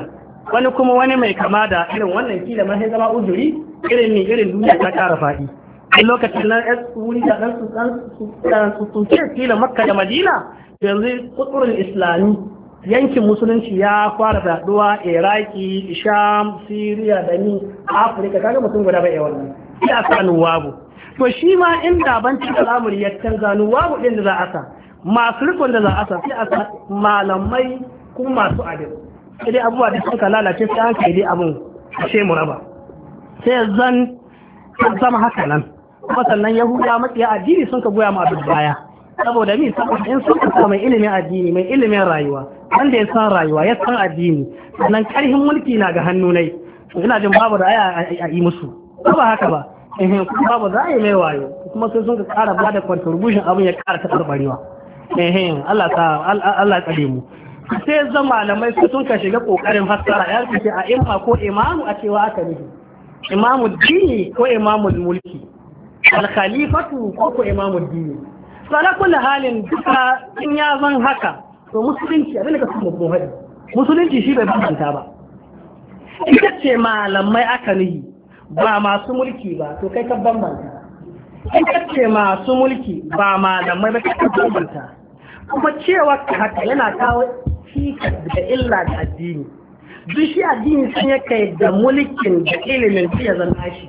wani kuma wani mai kama da irin wannan kila ma sai zama uzuri irin ne irin duniya ta ƙara faɗi a lokacin nan yan wuri da ɗan su ɗan su tuce kila makka da madina yanzu kuturin islami yankin musulunci ya fara faɗuwa iraki sham siriya da ni afirka kaga mutum guda bai wannan sai a sa nuwabu to shi ma inda ban ci al'amuri ya canza nuwabu ɗin da za a sa masu rikon da za a sa sai a sa malamai kuma masu adil sai dai abubuwa da suka lalace sai an kai dai abin a ce mu raba sai zan zama haka nan kuma sannan yahuda matsiya addini sun ka goya ma abin baya saboda mi saboda in sun ka mai ilimin addini mai ilimin rayuwa wanda ya san rayuwa ya san addini sannan karhin mulki na ga hannu nai ina jin babu da aya a yi musu ko ba haka ba eh kuma babu za a yi mai wayo kuma sai sun ka kara ba da contribution abin ya kara ta karbarewa eh Allah ta Allah tsare mu sai zan malamai su sun ka shiga kokarin fassara ya ce a imma ko imamu a cewa aka nufi imamu dini ko imamu mulki al-khalifatu ko ko imamu dini sana kullu halin duka in ya zan haka to musulunci abin da ka kuma mu hadi musulunci shi bai bambanta ba ita ce malamai aka nufi ba masu mulki ba to kai ka bambanta ita ce masu mulki ba malamai ba ka bambanta kuma cewa haka yana kawo cikas da illa da addini duk shi addini sun ya kai da mulkin da ilimin ya zama shi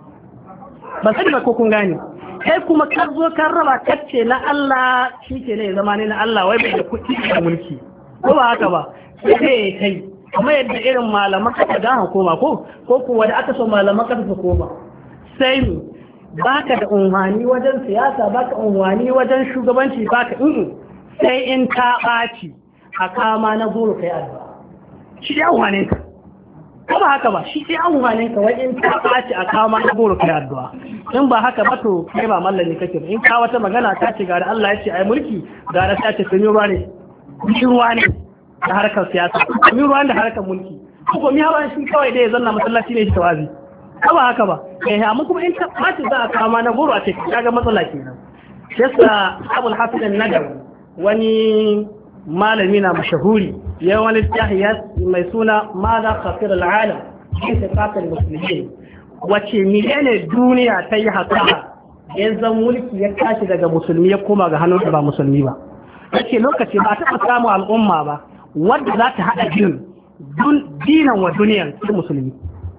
ba sai ba ko kun gane kai kuma ka zo kan raba kacce na Allah shi ke ne zama ne na Allah wai bai da kuɗi da mulki ko ba haka ba sai kai kuma yadda irin malaman ka da koma ko ko kuwa da aka so malaman ka su koma sai ni baka da unwani wajen siyasa baka unwani wajen shugabanci baka in sai in ta ɓaci a kama na goro kai addu'a shi ya unwanin ka ko ba haka ba shi ya unwanin ka wai in ta ɓaci a kama na goro kai addu'a in ba haka ba to kai ba mallami kake ba in ka wata magana ta ce ga da Allah ya ce ai mulki ga da ta ce kun yi ruwa ne kun ruwa ne da harkar siyasa kun yi ruwa da harkar mulki ko mi hawa shi kawai dai zanna masallaci ne shi tawazi ko ba haka ba eh amma kuma in ta ɓaci za a kama na goro a ce kaga matsala kenan yasa Abul Hasan an-Nadawi wani malami na mashahuri ya wani tahiyat mai suna mada khafir al'alam fi sifatul muslimin wace milene duniya ta yi hasara yanzu mulki ya tashi daga musulmi ya koma ga hannun ba musulmi ba yace lokaci ba ta samu al'umma ba wanda za ta hada din dinan wa duniyan sai musulmi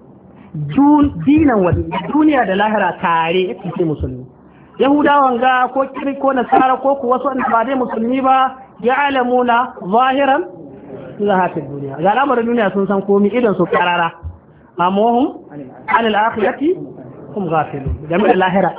dinan wa duniya da lahira tare sai musulmi yahudawan ga ko kiri ko nasara ko ku wasu wanda ba dai musulmi ba ya alamuna zahiran zahatin duniya ga al'amarin duniya sun san komi idan su karara amma hum anil akhirati hum ghafilun jami'ar lahira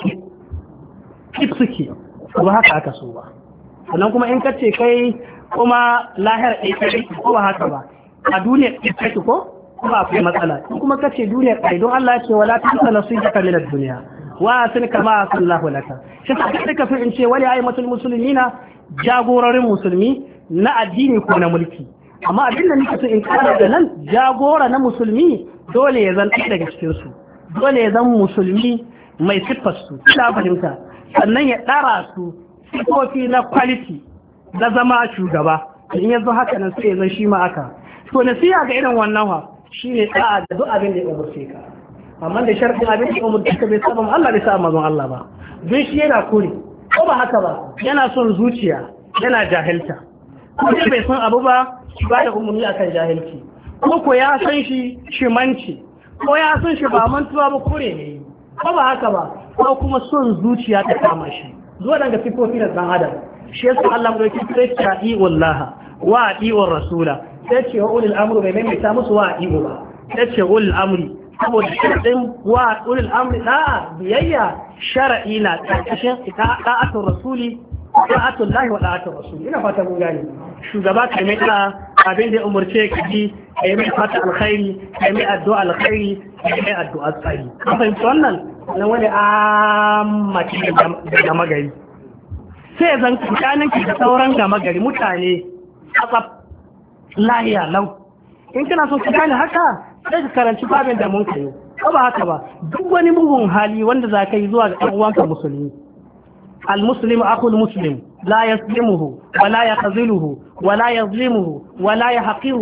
kif suke ba haka aka so ba sannan kuma in kace kai kuma lahira ɗaya kai ko ba haka ba a duniya ɗaya ko kuma akwai matsala kuma kace duniya ɗaya don Allah ya ce wala tansa nasibaka min ad-dunya wa sun kama sallahu laka shi ta kake fi in ce wali aymatul muslimina jagororin musulmi na addini ko na mulki amma abin da nake so in kara da nan jagora na musulmi dole ya zan daga cikin su dole ya zan musulmi mai siffar su ta fahimta sannan ya dara su sifofi na quality na zama shugaba in yanzu haka nan sai zan shi ma aka to nasiha ga irin wannan wa shine da'a da duk abin da ya umurce ka amma da sharɗin abin da umar duka bai saba Allah bai saba mazan Allah ba don shi yana kuri ko ba haka ba yana son zuciya yana jahilta ko dai bai san abu ba shi ba da umarni akan jahilci ko ko ya san shi shi manci ko ya san shi ba mantuwa ba kure ne ko ba haka ba ko kuma son zuciya ta kama shi zuwa daga sifofi da dan adam shi yasa Allah mu dauki sai ta yi wallaha wa iwar rasula sai ce wa ulil amru bai mai ta musu wa iwo ba sai ce ulil amri saboda shirin wa ulil amri da biyayya shar'i na ƙarƙashin da'atul rasuli da'atul lahi wa da'atul rasuli ina fata mun gane shugaba kai mai da abin da umurce ka ji kai mai fata alkhairi kai mai addu'a alkhairi kai mai addu'a tsari ka fahimci wannan na wani ammaki da magari sai zan tsakanin ki da sauran da magari mutane tsaf lahiya lau in kana so ka gane haka sai ka karanci babin da mun kai ko ba haka ba duk wani mugun hali wanda za ka yi zuwa ga ɗan uwanka musulmi al-muslimu akhul muslim la yaslimuhu wa la yakhziluhu wa la yazlimuhu wa la yahqiruhu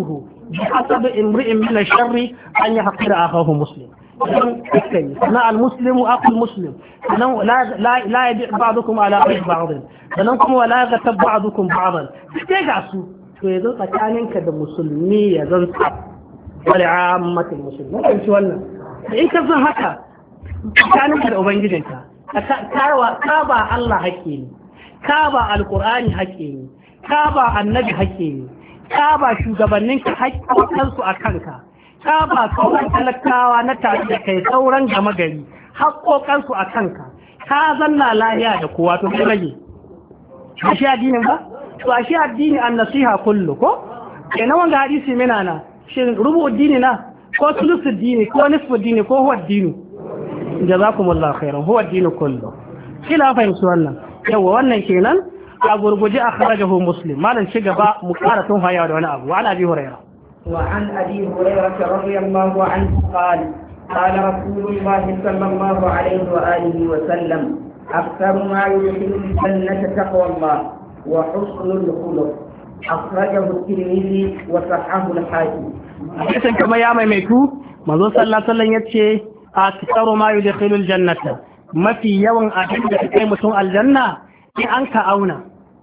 bi hasabi imri'in min ash-sharri an yahqira akahu muslim sannan al-muslimu aqul muslim sannan la la yabi ba'dukum ala ba'd sannan kuma wala yaghtab ba'dukum ba'dan sai ga su to yanzu tsakaninka da musulmi ya zan tsaf wal ammatul muslimin kan ci wannan in ka san haka tsakaninka da ubangijinka ka ba Allah haƙƙi ne ka ba alqur'ani haƙƙi ne ka ba annabi haƙƙi ne ka ba shugabanninka haƙƙoƙansu a kanka ka ba sauran talakawa na tare da kai sauran gama gari haƙoƙansu a kanka ka zanna lahiya da kowa to kai rage a shi addinin ba to a shi addini an nasiha kullu ko kenan wanga hadisi mina na shin rubu addini na ko sulusu addini ko nisfu addini ko huwa addini jazakumullahu khairan huwa addini kullu kila fahimci wannan yawa wannan kenan a gurguje akhrajahu muslim malan ci gaba mu ƙara tun haya da wani abu wa abi hurairah وعن أبي هريرة رضي الله عنه قال قال رسول الله صلى الله عليه وآله وسلم أكثر ما يدخل الجنة تقوى الله وحسن الخلق أخرجه الترمذي وصححه الحاكم. حسن كما يعمل ميكو منذ صلى الله عليه وسلم يتشي أكثر ما يدخل الجنة ما في يوم أجل كلمة الجنة أنك أونا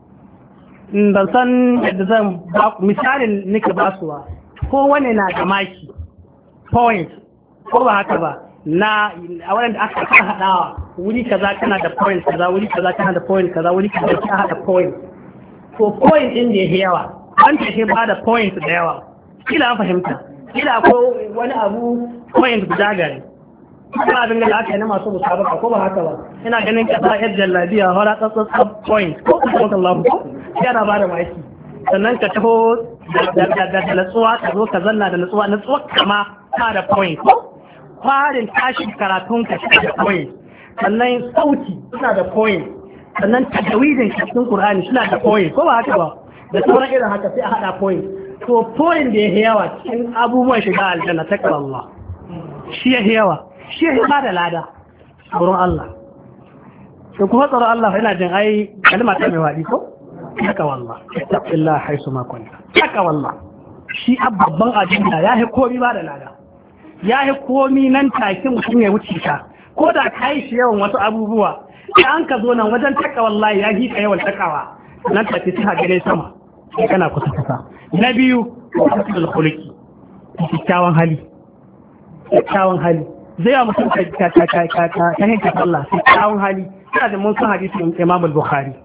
ban san yadda zan misalin nika basuwa ko wani na da maki point ko ba haka ba na a wadanda aka ka haɗawa wuri kaza kana da point kaza wuri kaza kana da point kaza wuri kaza kana haɗa point ko point din da ya yawa an ta ba da point da yawa kila an fahimta kila ko wani abu point guda gare kuma abin da aka yi na masu musabaka ko ba haka ba ina ganin kasa yar jallabiya fara tsatsatsa point ko kuma Allah yana ba da maki sannan ka taho da natsuwa ka zo ka zanna da natsuwa natsuwa kama ta da point farin tashin karatun ka da point sannan sauti suna da point sannan tajawidin cikin Qur'ani suna da point ko ba haka ba da sauran irin haka sai a hada point to point da ya yawa cikin abubuwan shiga aljanna ta Allah shi ya yawa shi ya ba da lada wurin Allah to kuma tsaron Allah yana jin ai kalma ta mai wadi ko haka wallah ittaqillah haisu ma kunta haka wallah shi babban ajinda yahi komi ba da lada yahi komi nan take mutum ya wuce ka ko da kai shi yawan wasu abubuwa sai an ka zo nan wajen taka wallahi ya hika yawan takawa nan take sai ha gare sama sai kana kusa kusa na biyu husnul khuluqi kyakkyawan hali kyakkyawan hali zai ya mutum ka ka ka ka ka ka hinka Allah kyakkyawan hali ina da mun san hadisin Imam al-Bukhari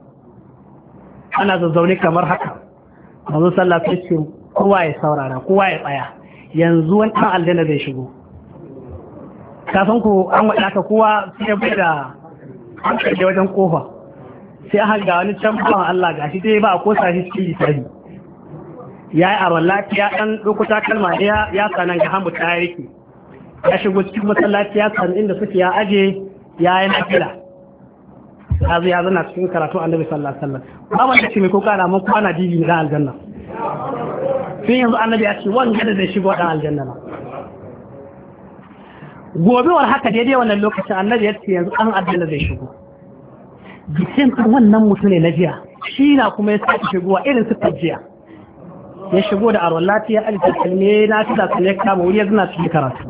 ana zazzaune kamar haka manzo sallah sai ce kowa ya saurara kowa ya tsaya yanzu wani ɗan aljanna zai shigo kafin ku an waɗa ka kowa sai bai da an kaje wajen kofa sai aka ga wani can bawan Allah gashi dai ba a kosa shi cikin lissafi ya yi aron lafiya ɗan ɗaukuta kalma ɗaya ya sanan ga hamu ta yake ya shigo cikin masallaci ya sami inda suke ya aje ya yi nafila ya zo ya zana cikin karatu annabi sallallahu alaihi wasallam ba wanda ce mai ko kana mun kwana dibi na aljanna sai yanzu annabi ya ce wanda da zai shigo dan aljanna na gobe war haka daidai wannan lokacin annabi ya ce yanzu an aljanna zai shigo bisin wannan mutum ne na jiya shi na kuma ya sake shigowa irin su jiya ya shigo da arwal lafiya alifin kalme na tida su ne kama wuri ya zana cikin karatu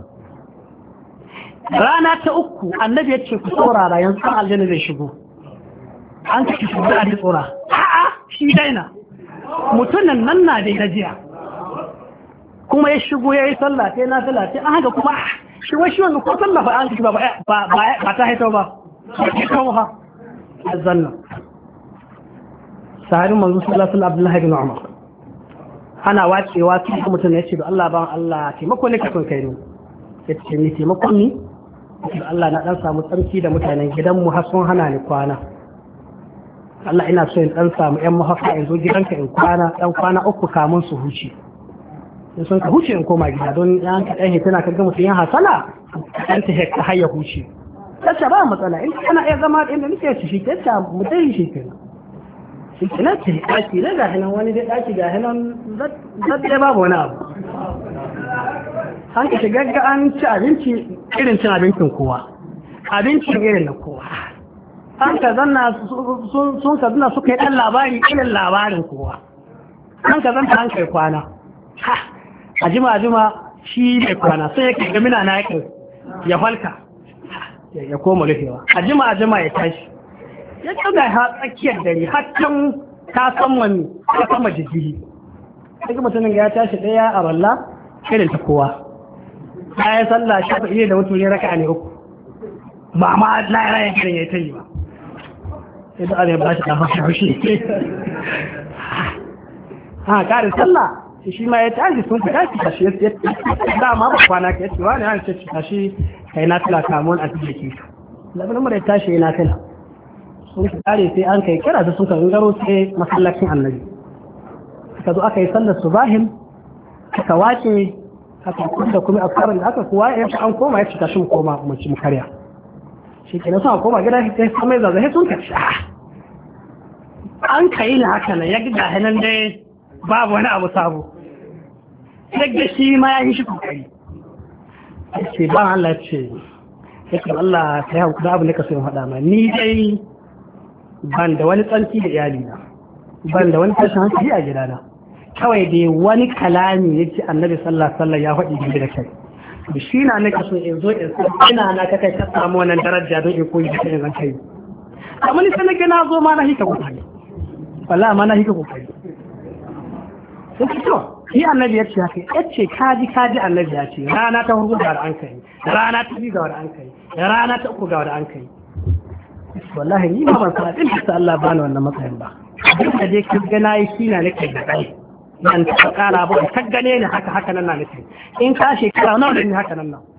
rana ta uku annabi ya ce ku saurara yanzu an aljanna zai shigo an kashi shigo a tsora a'a shi daina mutumin nan na dai gajiya kuma ya shigo ya yi sallah sai na sallah sai an haka kuma shi wai shi wannan ko sallah ba an kashi ba ba ta haito ba ba kawo ha azanna sahabin manzo sallallahu alaihi Abdullahi bin Umar ana wacewa sai mutum ya ce da Allah ban Allah taimako ne ka son kai ne ya ce ni taimako ni Allah na dan samu tsarki da mutanen gidanmu har sun hana ni kwana Allah ina so in dan samu ƴan mahaifa in zo gidanka in kwana dan kwana uku kamun su huce in sun ka huce in koma gida don yan ka dan hitana ka ga mutum yan hasala dan ta hekka har ya huce tace ba matsala in kana iya zama inda nake shi shi tace mu dai shi kenan shi kenan ce daki da ga hinan wani dai daki ga hinan zai babu wani abu an ka shiga ga an ci abinci irin cin abincin kowa abincin irin na kowa an ka zanna sun ka zanna suka yi ɗan labari irin labarin kowa an ka zanta an kai kwana ha a jima a jima shi mai kwana sai ya ga mina na yake ya falka ya koma rufewa a jima a jima ya tashi ya tsaga ha tsakiyar dare har can ta san wani ta sama jijjiri sai mutumin ya tashi daya a balla irin ta kowa ya yi sallah shi ba iya da mutum ya raka ne uku ba ma la'ira ya kiran ya ta yi ba sai da ana ba shi ɗan haushi haushi ha ƙarin sallah shi ma ya tashi sun fi tashi tashi ya dama ba kwana ka yace wani an ce tashi kai na tila kamun a cikin ke labarin mu da tashi ya na tila sun fi kare sai an kai kira da suka garo sai masallacin annabi suka zo aka yi sallar subahin aka wace aka kuma kuma askarin da aka kuwa ya an koma ya cika shi mu koma mu ci mu karya shi ke nan suna koma gida sai kuma ya zazzahe sun kaci an kai na haka nan ya gida hannun dai babu wani abu sabo yadda shi ma ya yi shi kokari ce ba Allah ce ya kan Allah ta yi hankali abu ne ka sayin faɗa ma ni dai ban da wani tsanci da iyalina ban da wani tashin hankali a gidana kawai dai wani kalami ya ce annabi sallallahu alaihi wasallam ya faɗi gibi da kai da shi na nika so in zo in san ina na ka kai ka samu wannan daraja don in koyi da kai zan kai amma ni sanin na zo ma na hika kokari wallahi ma na hika kokari sai to shi annabi ya ce haka ya ce kaji kaji annabi ya ce rana ta hurgu ga an kai rana ta biyu ga wanda an kai rana ta uku ga wanda an kai wallahi ni ma ban san din da Allah bani wannan matsayin ba duk da dai kin ga nayi shi na nake da kai yan ta kara ba ka gane ni haka haka nan na nake in ka shekara nawa da ni haka nan nan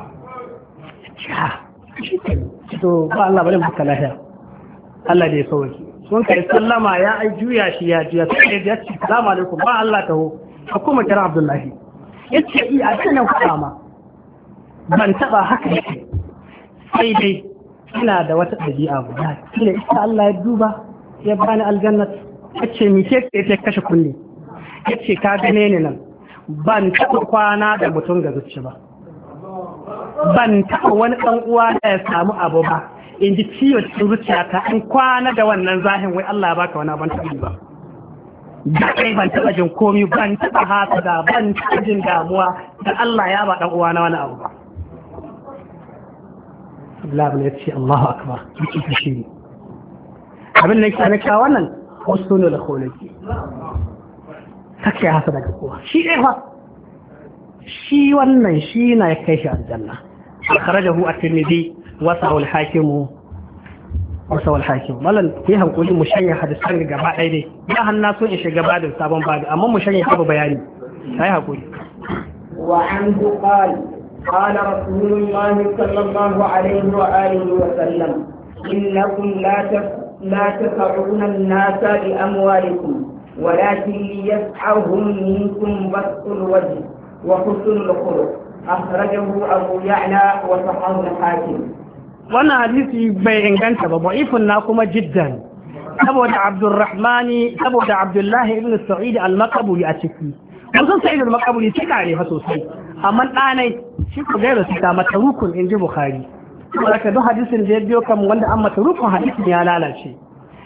to ba Allah bane haka lafiya Allah da ya sauki sun kai sallama ya ai juya shi ya juya sai ya ce assalamu alaikum ba Allah taho hukuma kira Abdullahi yace i a cikin kuma ban taba haka yake sai dai ina da wata dabi'a guda kila ita Allah ya duba ya bani aljanna yace mi ce ce kashe kunne yace ka gane ni nan ban taba kwana da mutum ga zuci ba ban taba wani dan uwa da ya samu abu ba in ji ciwo cikin zuciyata in kwana da wannan zahin wai Allah ya baka wani ban taɓa ba da kai ban taɓa jin komi ban taɓa hasada ban taɓa jin damuwa da Allah ya ba ɗan uwa na wani abu ba Allah ya ce Allahu akbar yake ta shi abin da yake naka wannan husnul da khuluqi kake hasada ga kowa shi dai fa shi wannan shi na ya kai shi aljanna akhrajahu at-Tirmidhi وصعوا الحاكم وصعوا الحاكم مالن في hankuli mu shanya hadisan gaba ɗaya dai ya hanna so in shiga badin sabon badi amma mu shanya ta bayani sai hakuri wa anhu qala qala rasulullah sallallahu alaihi wa alihi wa sallam innakum la la tas'una an-nasa bi amwalikum ولكن ليسعهم منكم بسط الوجه وحسن الخلق أخرجه أبو يعلى وصححه الحاكم. wannan hadisi bai inganta ba ba'ifun na kuma jiddan saboda abdurrahmani saboda abdullahi ibn sa'id al-maqburi a ciki mun san sa'id al-maqburi sai kare fa sosai amma danai shi ko gaira su ta matarukun inji bukhari saboda duk hadisin da ya biyo kan wanda an matarukun hadisin ya lalace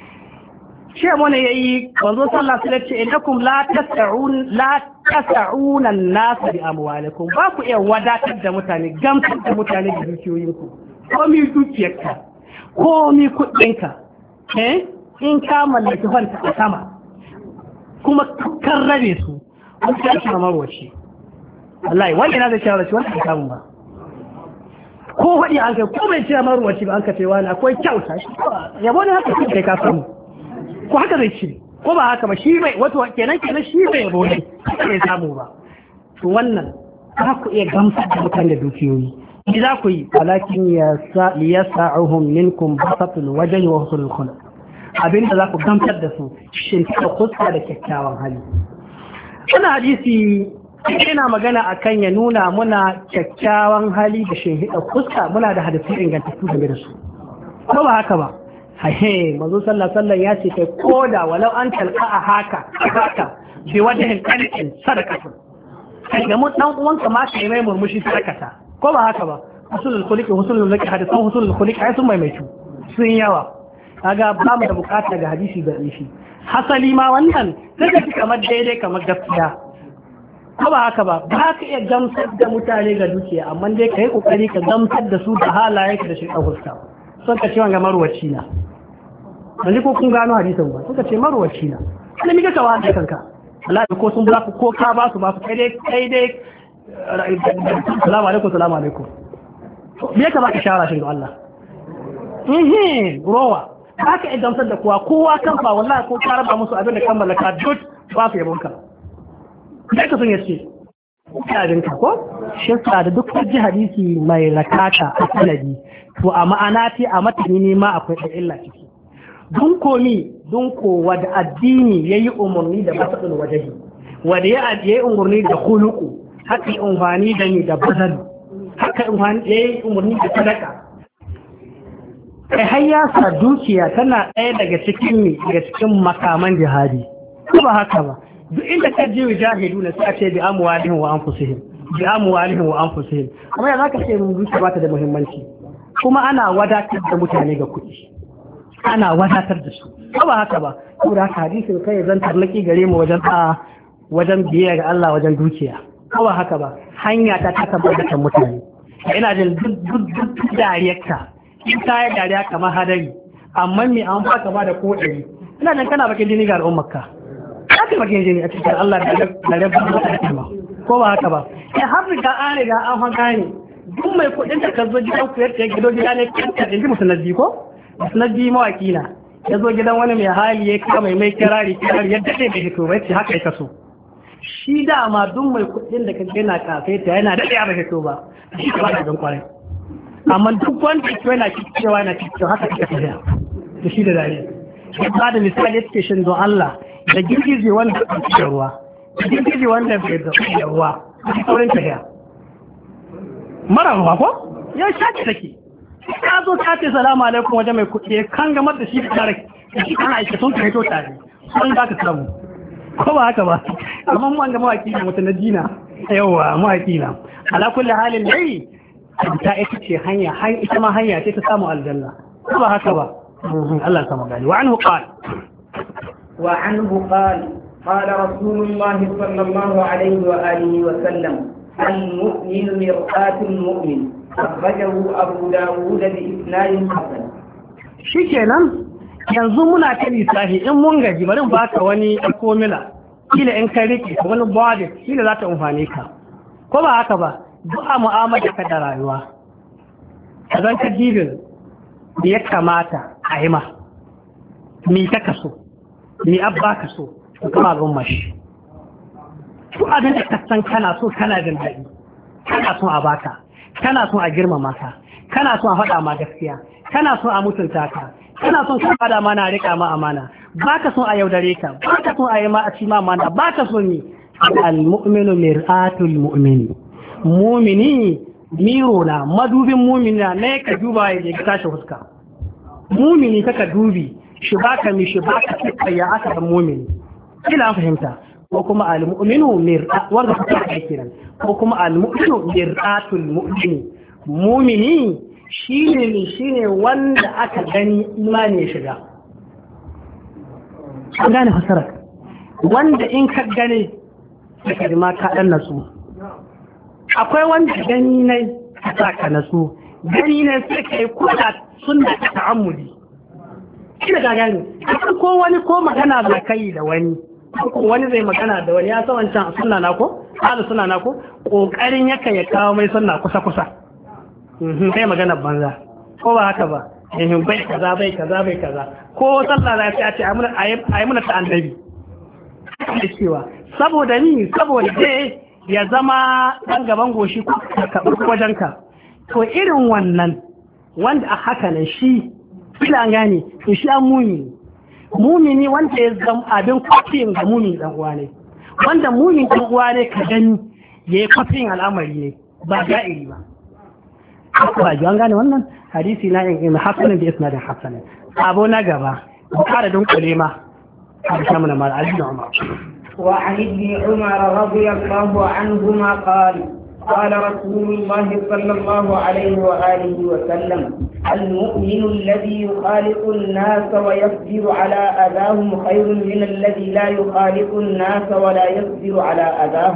shi mun yayi wanzo sallallahu alaihi wasallam innakum la tas'un la tas'un an-nas bi amwalikum ba ku iya wadatar da mutane gamsar da mutane da dukiyoyinku komi dukiyarka komi kudinka eh in ka mallaki fanta a sama kuma kan rabe su an ta shi mamar wace wallahi wanda na da shawara shi wanda ka samu ba ko wadi an kai ko bai ce mamar wace ba an ka ce wani akwai kyauta yabo ne haka kai ka samu ko haka zai ci ko ba haka ba shi bai wato kenan kenan shi bai yabo ne bai samu ba to wannan za ku iya gamsar da mutane da dukiyoyi ni za ku yi walakin ya sa'uhum minkum basatul wajhi wa husnul khuluq abinda za ku gamsar da su shin ta kusa da kyakkyawan hali wannan hadisi yana magana akan ya nuna muna kyakkyawan hali da shinhida kusa muna da hadisi ingantattu game da su ko ba haka ba hahe manzo sallallahu alaihi wasallam ya ce kai koda walau an talqa a haka haka bi wajhin qalbin sadaqatu kai ga mu dan uwanka ma kai mai murmushi sadakata ko ba haka ba husulul khuliqi husulul laki hadisan husulul khuliqi ai sun maimaitu sun yawa kaga ba mu da bukata ga hadisi da ishi hasali ma wannan sai da kamar daidai kamar gaskiya ko ba haka ba ba ka iya gamsar da mutane ga dukiya amma dai ka yi kokari ka gamsar da su da halayenka da shi a fuska sun ka ce wanga marwaci na wanda ko kun gano hadisin ba suka ce marwaci na sai mika ka wanda kanka Allah ko sun ba ko ka ba su ba su kai dai kai dai assalamu alaikum assalamu alaikum me ka ba ka shawara shin ga Allah eh rowa haka idan san da kowa kowa kan fa wallahi ko ka raba musu abin da kan mallaka duk ba su yabon ka kai ka sun yace abin ka ko shi da duk ji hadisi mai rakata a sanadi to a ma'ana ce a matani ne ma akwai da illa ciki dun komi dun ko wada addini yayi umarni da masadul wajahi wanda ya yi umarni da khuluqu haka yi umarni da ni da bazal haka yayi umarni da sadaka kai har ya sa dukiya tana ɗaya daga cikin ne daga cikin makaman jihadi ko ba haka ba duk inda ka je jahidu na sai a ce bi amwalihim wa anfusihim bi amwalihim wa anfusihim amma ya zaka ce mun dukiya ba ta da muhimmanci kuma ana wadatar da mutane ga kuɗi ana wadatar da su ko ba haka ba saboda haka hadisin kai zan tarnaki gare mu wajen a wajen biyayya ga Allah wajen dukiya ko ba haka ba hanya ta ta tabbatar mutane ina jin duk duk dariyarka in ta yi dariya kamar hadari amma me an baka ba da ko ɗari ina nan kana bakin jini ga al'ummarka ka ce bakin jini a cikin Allah da rabbi da kuma ko ba haka ba ya har riga an riga an hanga ne duk mai kuɗin da ka zo gidan ku yadda ya gido gida ne kanta in ji musulunci ko musulunci mawaki na ya zo gidan wani mai hali ya kama mai mai kirari kirari yadda ɗaya bai hito bai ce haka ya kaso shi dama duk mai kuɗin da ka gina kafaita yana daɗe ba hito ba shi ba da don kwarai amma duk wanda ke yana cewa yana cewa haka kika tafiya da shi da dare ya ba da misali yake shin don Allah da girgije wanda ke da ruwa da girgije wanda bai da ruwa a saurin tafiya mara ruwa ko ya shaki take ka zo ka ce salamu alaikum wajen mai kuɗi kan gamar da shi da tare shi kana aiki sun kai to tare sun za ka samu ko ba haka ba amma mu an ga mawaki na mutum na dina yawa mawaki na ala kulli halin dai ta ita ce hanya ita ma hanya ce ta samu aljanna ko ba haka ba Allah ya samu gani wa anhu qala wa anhu qala qala rasulullah sallallahu alaihi wa alihi wa sallam al-mu'minu mir'atul mu'min akhrajahu abu dawud bi isnad hasan shikenan yanzu muna ta lissafi in mun gaji bari mu baka wani formula kila in kai riki wani body kila za ta amfane ka ko ba haka ba du'a mu'amala ka da rayuwa ka zan ka dibin da ya kamata a yi ma mi ka kaso mi abba ka so ka kama al'umma shi su abin da ka san kana so kana jin daɗi kana so a baka kana so a girmama ka kana so a faɗa ma gaskiya kana so a mutunta ka kana son ka fada mana rika ma amana baka son a yaudare ka baka son a yi ma a ci ma amana baka son ni al-mu'minu mir'atul mu'mini mumini miro na madubin mumini na ne ka duba ya ga tashi fuska mumini kaka dubi shi baka mi shi baka tsaya aka da mumini kila an fahimta ko kuma al-mu'minu mir'at wanda ka kai kiran ko kuma al-mu'minu mir'atul mu'mini mumini shine ne shine wanda aka gani imani ya shiga an gane fasarar wanda in ka gane ka ma ka dan nasu akwai wanda gani ne ka saka nasu gani ne sai kai koda sunna ta ta'ammuli kina ga gani ko wani ko magana da kai da wani ko wani zai magana da wani ya san wancan sunna na ko halu sunna na ko kokarin yake ya kawo mai sunna kusa kusa mhm kai magana banza ko ba haka ba eh bai kaza bai kaza bai kaza ko sallah za ta ce ayi muna ta annabi cewa saboda ni saboda dai ya zama ɗan gaban goshi ko ka wajenka to irin wannan wanda a haka nan shi kila an gane to shi an mumini mumini wanda ya zama abin kwafiyin ga mumini dan uwa ne wanda mumini dan uwa ne ka gani ya yi kwafiyin al'amari ne ba ja'iri ba ba ji an gane wannan hadisi na in hasanin da isnadin hasanin abu na gaba bukara don kulema a bisa mana mara aljina umar وعن ابن عمر رضي الله عنهما قال قال رسول الله صلى الله عليه وآله وسلم المؤمن الذي يخالط الناس ويصبر على أذاهم خير من الذي لا يخالط الناس ولا يصبر على أذاهم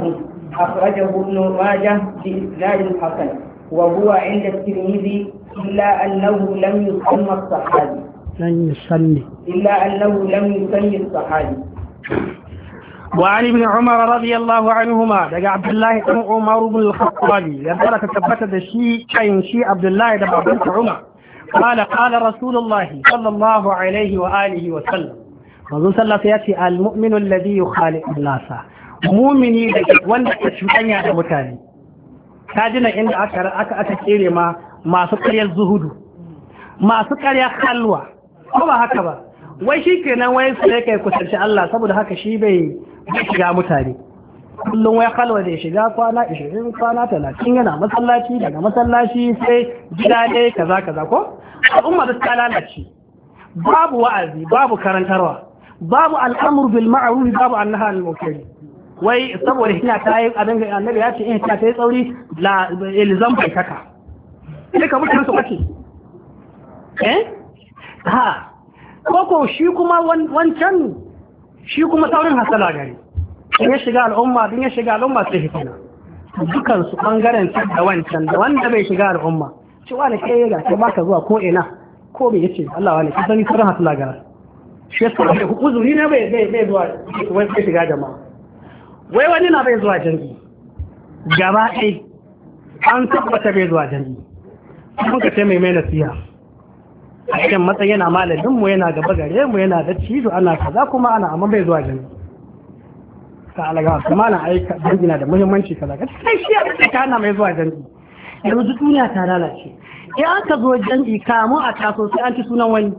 أخرجه ابن ماجه بإسناد حسن وهو عند الترمذي إلا أنه لم يسمى الصحابي لن يسمي إلا أنه لم يسمي الصحابي. وعن ابن عمر رضي الله عنهما دقى عبد الله بن عمر بن الخطاب يقول تثبت الشيء كاين شيء عبد الله بن عمر قال قال رسول الله صلى الله عليه وآله وسلم manzon sallallahu ya ce al-mu'minu alladhi yukhaliqu an-nasa mu'mini da wanda ke cuɗanya da mutane ka jina inda aka aka aka kere ma masu ƙaryar zuhudu masu ƙaryar halwa ko ba haka ba wai shikenan wai sai kai kusanci Allah saboda haka shi bai shiga mutane kullum wai halwa da shiga kwana ishirin kwana talatin yana masallaci daga masallaci sai gida dai kaza kaza ko al'umma da ta lalace babu wa'azi babu karantarwa babu al'amur bil ma'ruf babu annaha al munkar wai saboda hina ta yi abin da annabi ya ce in ta yi tsauri la ilzam bai kaka sai ka mutu su kace eh ha koko shi kuma wancan shi kuma taurin hasala gari in ya shiga al'umma din ya shiga al'umma sai hikina dukan su bangaren da wancan da wanda bai shiga al'umma shi wani kai ga kai baka zuwa ko ina ko bai yace Allah wani ki sani taurin hasala gari shi yasa da uzuri na bai bai bai zuwa wai bai shiga jama'a wai wani na bai zuwa jami'i gaba ɗai an tabbata bai zuwa jami'i mun ka ce mai mai nasiha a cikin matsayi yana malamin mu yana gaba gare mu yana da cizo ana kaza kuma ana amma bai zuwa jami'i ka alaga kuma na aika jami'i na da muhimmanci kaza ka sai shi ya ka ana mai zuwa jami'i yanzu duniya ta lalace in aka zo jami'i kamun a taso sai an ci sunan wani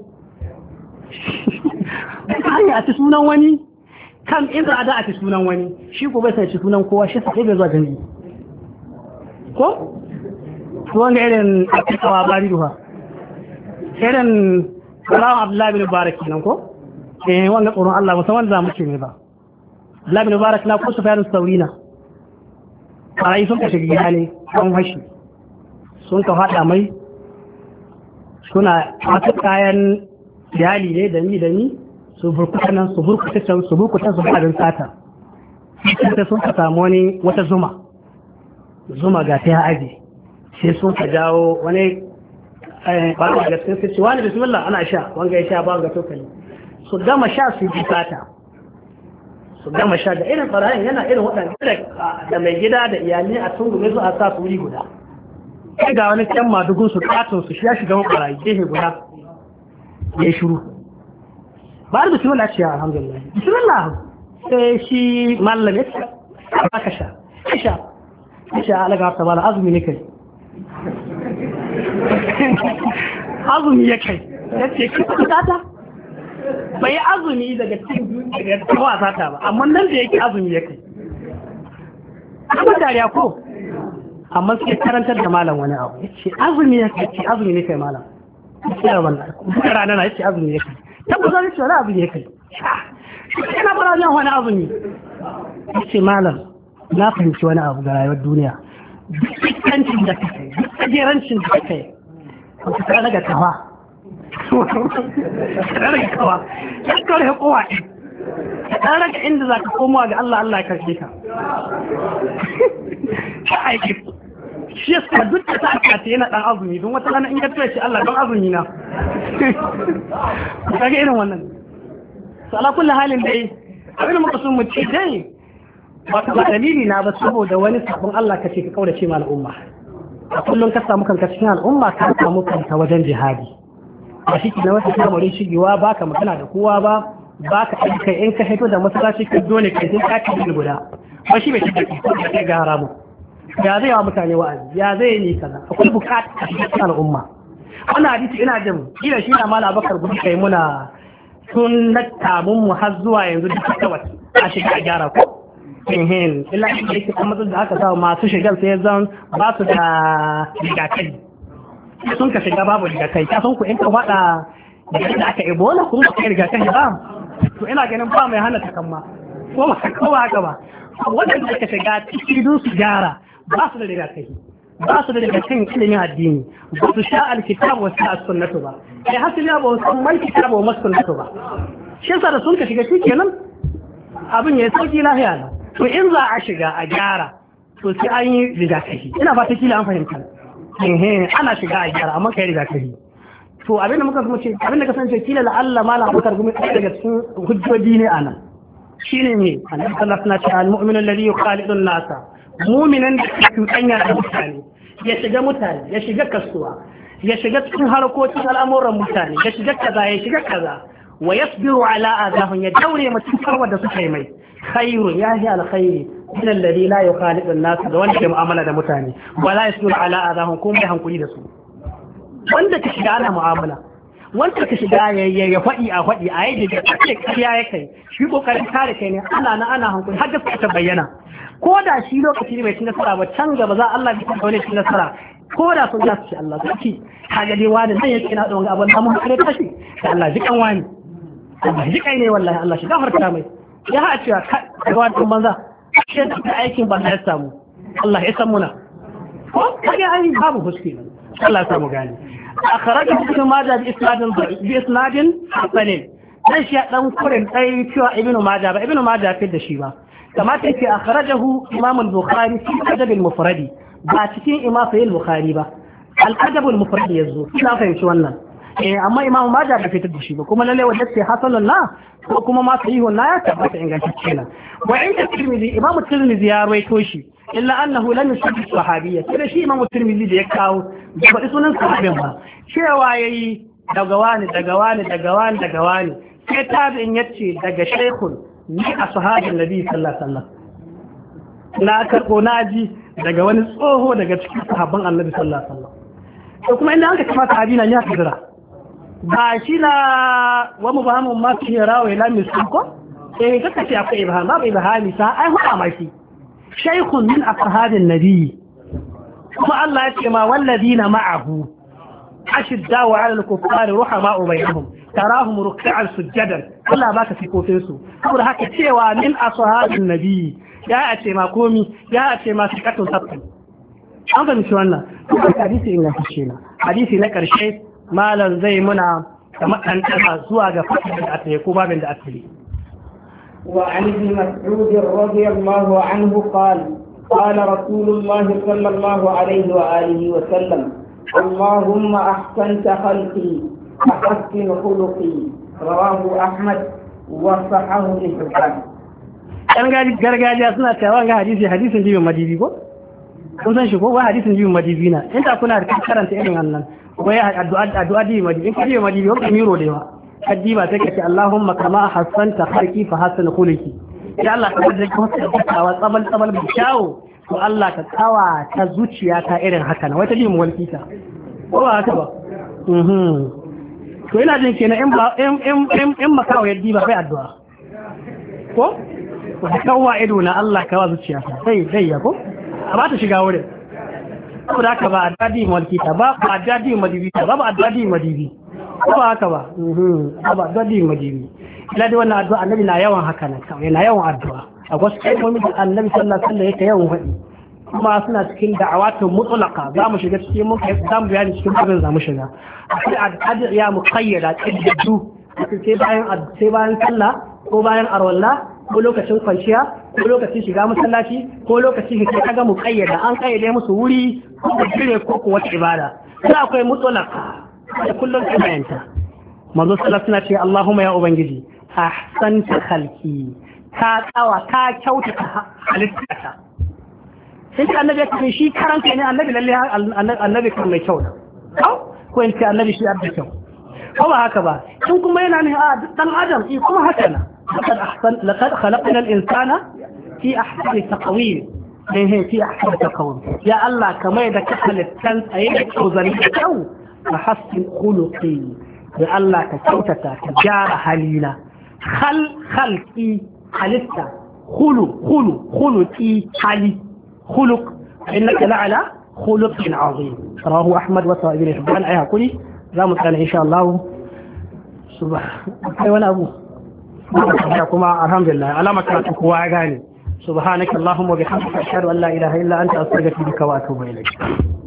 hanya a ci sunan wani kan in za a da a ci sunan wani shi ko bai sai ci sunan kowa shi sai bai zuwa jami'i ko wanda irin akawa bari duha irin Salamu Abdullahi bin Mubarak nan ko eh wanda tsoron Allah musamman za mu ce ne ba Abdullahi bin Mubarak na ko su fayar saurina farai sun ka shiga gida ne kan hashi sun ka fada mai suna masu kayan iyali ne da ni da ni su burkuta nan su burkuta can su burkuta su haɗin sata sai sun ka samu wani wata zuma zuma ga ta aji sai sun ka jawo wani ɓarar da sun fi wani bismillah ana sha wanga ya sha ba ga tokali su gama sha su ji sata su gama sha da irin ɓarayin yana irin waɗanda da mai gida da iyali a sun gume su a sa su wuri guda sai ga wani can madugun su katon su shi ya shiga ɓarayi gefe guda ya yi shuru ba da bismillah ce alhamdulillah bismillah sai shi mallam ya ce ba ka sha ya sha ya sha alaga ta bala azumi ne kai azumi ya kai ya ce kuka sata bai azumi daga cikin daga kowa sata ba amma nan da yake azumi ya kai amma dariya ko amma sai karantar da malam wani abu ya ce azumi ya kai ce azumi ne kai malam ya wannan duka rana na ya ce azumi ya kai tabbata ne ce wani abu ya kai yana fara jan wani azumi ya ce malam na fahimci wani abu ga rayuwar duniya duk kancin da kake duk kajerancin da kake ka ta daga kawa ka daga kawa ya kare kowa ka daga inda za ka komowa ga Allah Allah ya karshe ka ka aiki shi yasa duk da ta ta yana dan azumi don wata rana in ka tura shi Allah don azumi na ka ga irin wannan to ala kullu halin dai abin da muka so mu ce dai ba ta dalili na ba saboda wani sabon Allah kace ka kaurace ma al'umma a kullum ka samu kanka cikin al'umma ka samu kanka wajen jihadi ba shi na wata kamarin shigewa ba ka magana da kowa ba ba ka aika in ka haito da masallaci ka dole kai sai ka ci guda ba shi bai shiga kai ga haramu ya zai yawa mutane wa'azi ya zai yi kaza akwai bukata a cikin al'umma wannan hadisi ina jin kila shi na mala bakar gudu kai muna tun na tamun mu har zuwa yanzu duk kawai a shiga a gyara ko ehem illa shi da yake kuma da aka samu masu shigar sai zan ba su da rigakai sun ka shiga babu rigakai ka san ku in ka fada da aka ebola kuma ka rigakai ba to ina ganin ba mai hana takamma ko ba kowa haka ba wadanda suka shiga cikin su gyara ba su da rigakai ba su da rigakai ilimin addini ba su sha alkitab wa sa'at sunnatu ba sai hasili ba su mai kitab wa sunnatu ba shi yasa da sun ka shiga shikenan abin ya sauki lafiya to in za a shiga a gyara to sai an yi rigakafi ina fata kila an fahimta eh ana shiga a gyara amma kai rigakafi to abin da muka kuma ce abin da kasance kila la Allah mala bakar gumi daga cikin hujjoji ne anan shine ne annabi sallallahu alaihi wasallam al-mu'minu alladhi yukhalidu an-nasa mu'minan da ke kanya da mutane ya shiga mutane ya shiga kasuwa ya shiga cikin harkokin al'amuran mutane ya shiga kaza ya shiga kaza wa yasbiru ala adahum ya daure mutum karwa da suka yi mai khairun ya ji alkhairi min alladhi la yukhalidu an-nasa da wanda ke mu'amala da mutane wala yasbiru ala adahum kuma bai hankuli da su wanda ka shiga ana mu'amala wanda ka shiga ya faɗi a faɗi a yi da ake ƙarya ya kai shi ƙoƙarin kare kai ne ana na ana hankali har gaskiya ta bayyana ko da shi lokaci ne bai ci nasara ba can gaba za Allah ya kawo ne ci nasara ko da sun za su ci Allah zaki kaga dai wani zai yake na ɗaukar abin samun kare tashi da Allah ji kan wani Allah ji kai ne wallahi Allah shi gafarta mai ya ha cewa kai wani ɗan banza shi da aikin ban ya samu Allah ya san muna ko kage ai babu huske Allah ya samu gani akhrajahu ibn majah bi isnadin bi isnadin hasanin dan shi dan kurin dai cewa ibn majah ba ibn majah fi da shi ba kamata yake akhrajahu imam al-bukhari fi adab al-mufrad ba cikin imam sahih al-bukhari ba al-adab al-mufrad yazo ina fahimci wannan eh amma imam majah bai fitar da shi ba kuma lalle wanda sai hasanun na ko kuma ma sahihun na ya tabbata ingantacce na wa inda tirmidhi imam tirmidhi ya rawaito shi illa annahu lam yusabbi sahabiyya sai shi imam tirmidhi da ya kawo da faɗi sunan sahabin ba cewa yayi daga wani daga wani daga wani daga wani sai tabi'in yace daga shaykhun ni ashabin nabi sallallahu alaihi wasallam na karbo naji daga wani tsoho daga cikin sahabban annabi sallallahu alaihi wasallam to kuma inda aka kama sahabi na ya kidira ba shi na wa mubahamun ma fi rawa ila misul ko eh kaka ce akwai ibham babu ibhami sa ai huda maki shaykhun min ashabin nabi kuma Allah ya ce ma walladina ma'ahu ashidda wa 'ala al-kuffari ruhama'u bainahum tarahum ruk'an sujadan Allah baka sifofin su saboda haka cewa min ashabin nabi ya ce ma komi ya ce ma sikatun sabta an fahimci wannan hadisi ingantacce na hadisi na karshe malam zai muna kamar ɗan ɗana zuwa ga fashin da aka yi ko babin da aka yi وعن ابن مسعود رضي الله عنه قال قال رسول الله صلى الله عليه وآله وسلم اللهم أحسنت خلقي فحسن خلقي رواه أحمد وصححه ابن حبان. ɗan gargajiya suna cewa ga hadisi hadisin jibin madibi ko kun san shi ko wai hadisin jibin madibi na inda kuna da karanta irin wannan wai addu'a addu'a di madibi in kaje madibi ko miro da yawa kaddiba take ce Allahumma kama hasanta kharqi fa hasan khuluqi ya Allah ka da ka wa tsabal tsabal bi shawo to Allah ka kawa ta zuciya ta irin haka na wata limu walki ta ko ba haka ba mhm to ina jin kenan in ba in in in makawa yaddi ba kai addu'a ko da kawa ido na Allah kawa zuciya ta sai sai ya ko a ba ta shiga wurin saboda haka ba addadi mulki ta ba ba addadi madibi ta ba ba addadi madibi ko ba haka ba mhm ba addadi madibi ila dai wannan addu'a annabi na yawan haka nan kawai na yawan addu'a a wasu kalmomi da annabi sallallahu alaihi wasallam yake yawan faɗi kuma suna cikin da'awatun mutlaqa za mu shiga cikin mun kai za mu bayani cikin abin za mu shiga akwai addu'a muqayyada kiddadu sai bayan sai bayan sallah ko bayan arwalla ko lokacin kwanciya ko lokacin shiga masallaci ko lokacin hita kaga mu kayyada an kayyade musu wuri ko dire ko ko wata ibada sai akwai mutlaka da kullun kamayanta manzo sallallahu alaihi wasallam ce Allahumma ya ubangiji ahsanta khalqi ka tsawa ka kyautata halittata sai ka annabi ya shi karanta ne annabi lalle annabi kan mai kyau ko in ce annabi shi abda kyau ko ba haka ba in kuma yana ne a dan adam in kuma haka na لقد أحسن لقد خلقنا الإنسان في أحسن تقويم إيه في أحسن تقويم يا الله كما يدك خلقتن أيدك وزنك أو فحسن خلقي يا الله كتوتك كجار حليلا خل خلقي خلقت خلق خلق خلقي حلي خلق إنك لعلى خلق عظيم رواه أحمد وصحبه ابن حبان أيها كلي زامت أنا إن شاء الله سبحان وانا أبوه kuma alhamdulillah alama karatu kowa ya gane subhanakallahumma bihamdika ashhadu an la ilaha illa anta astaghfiruka wa atubu ilayk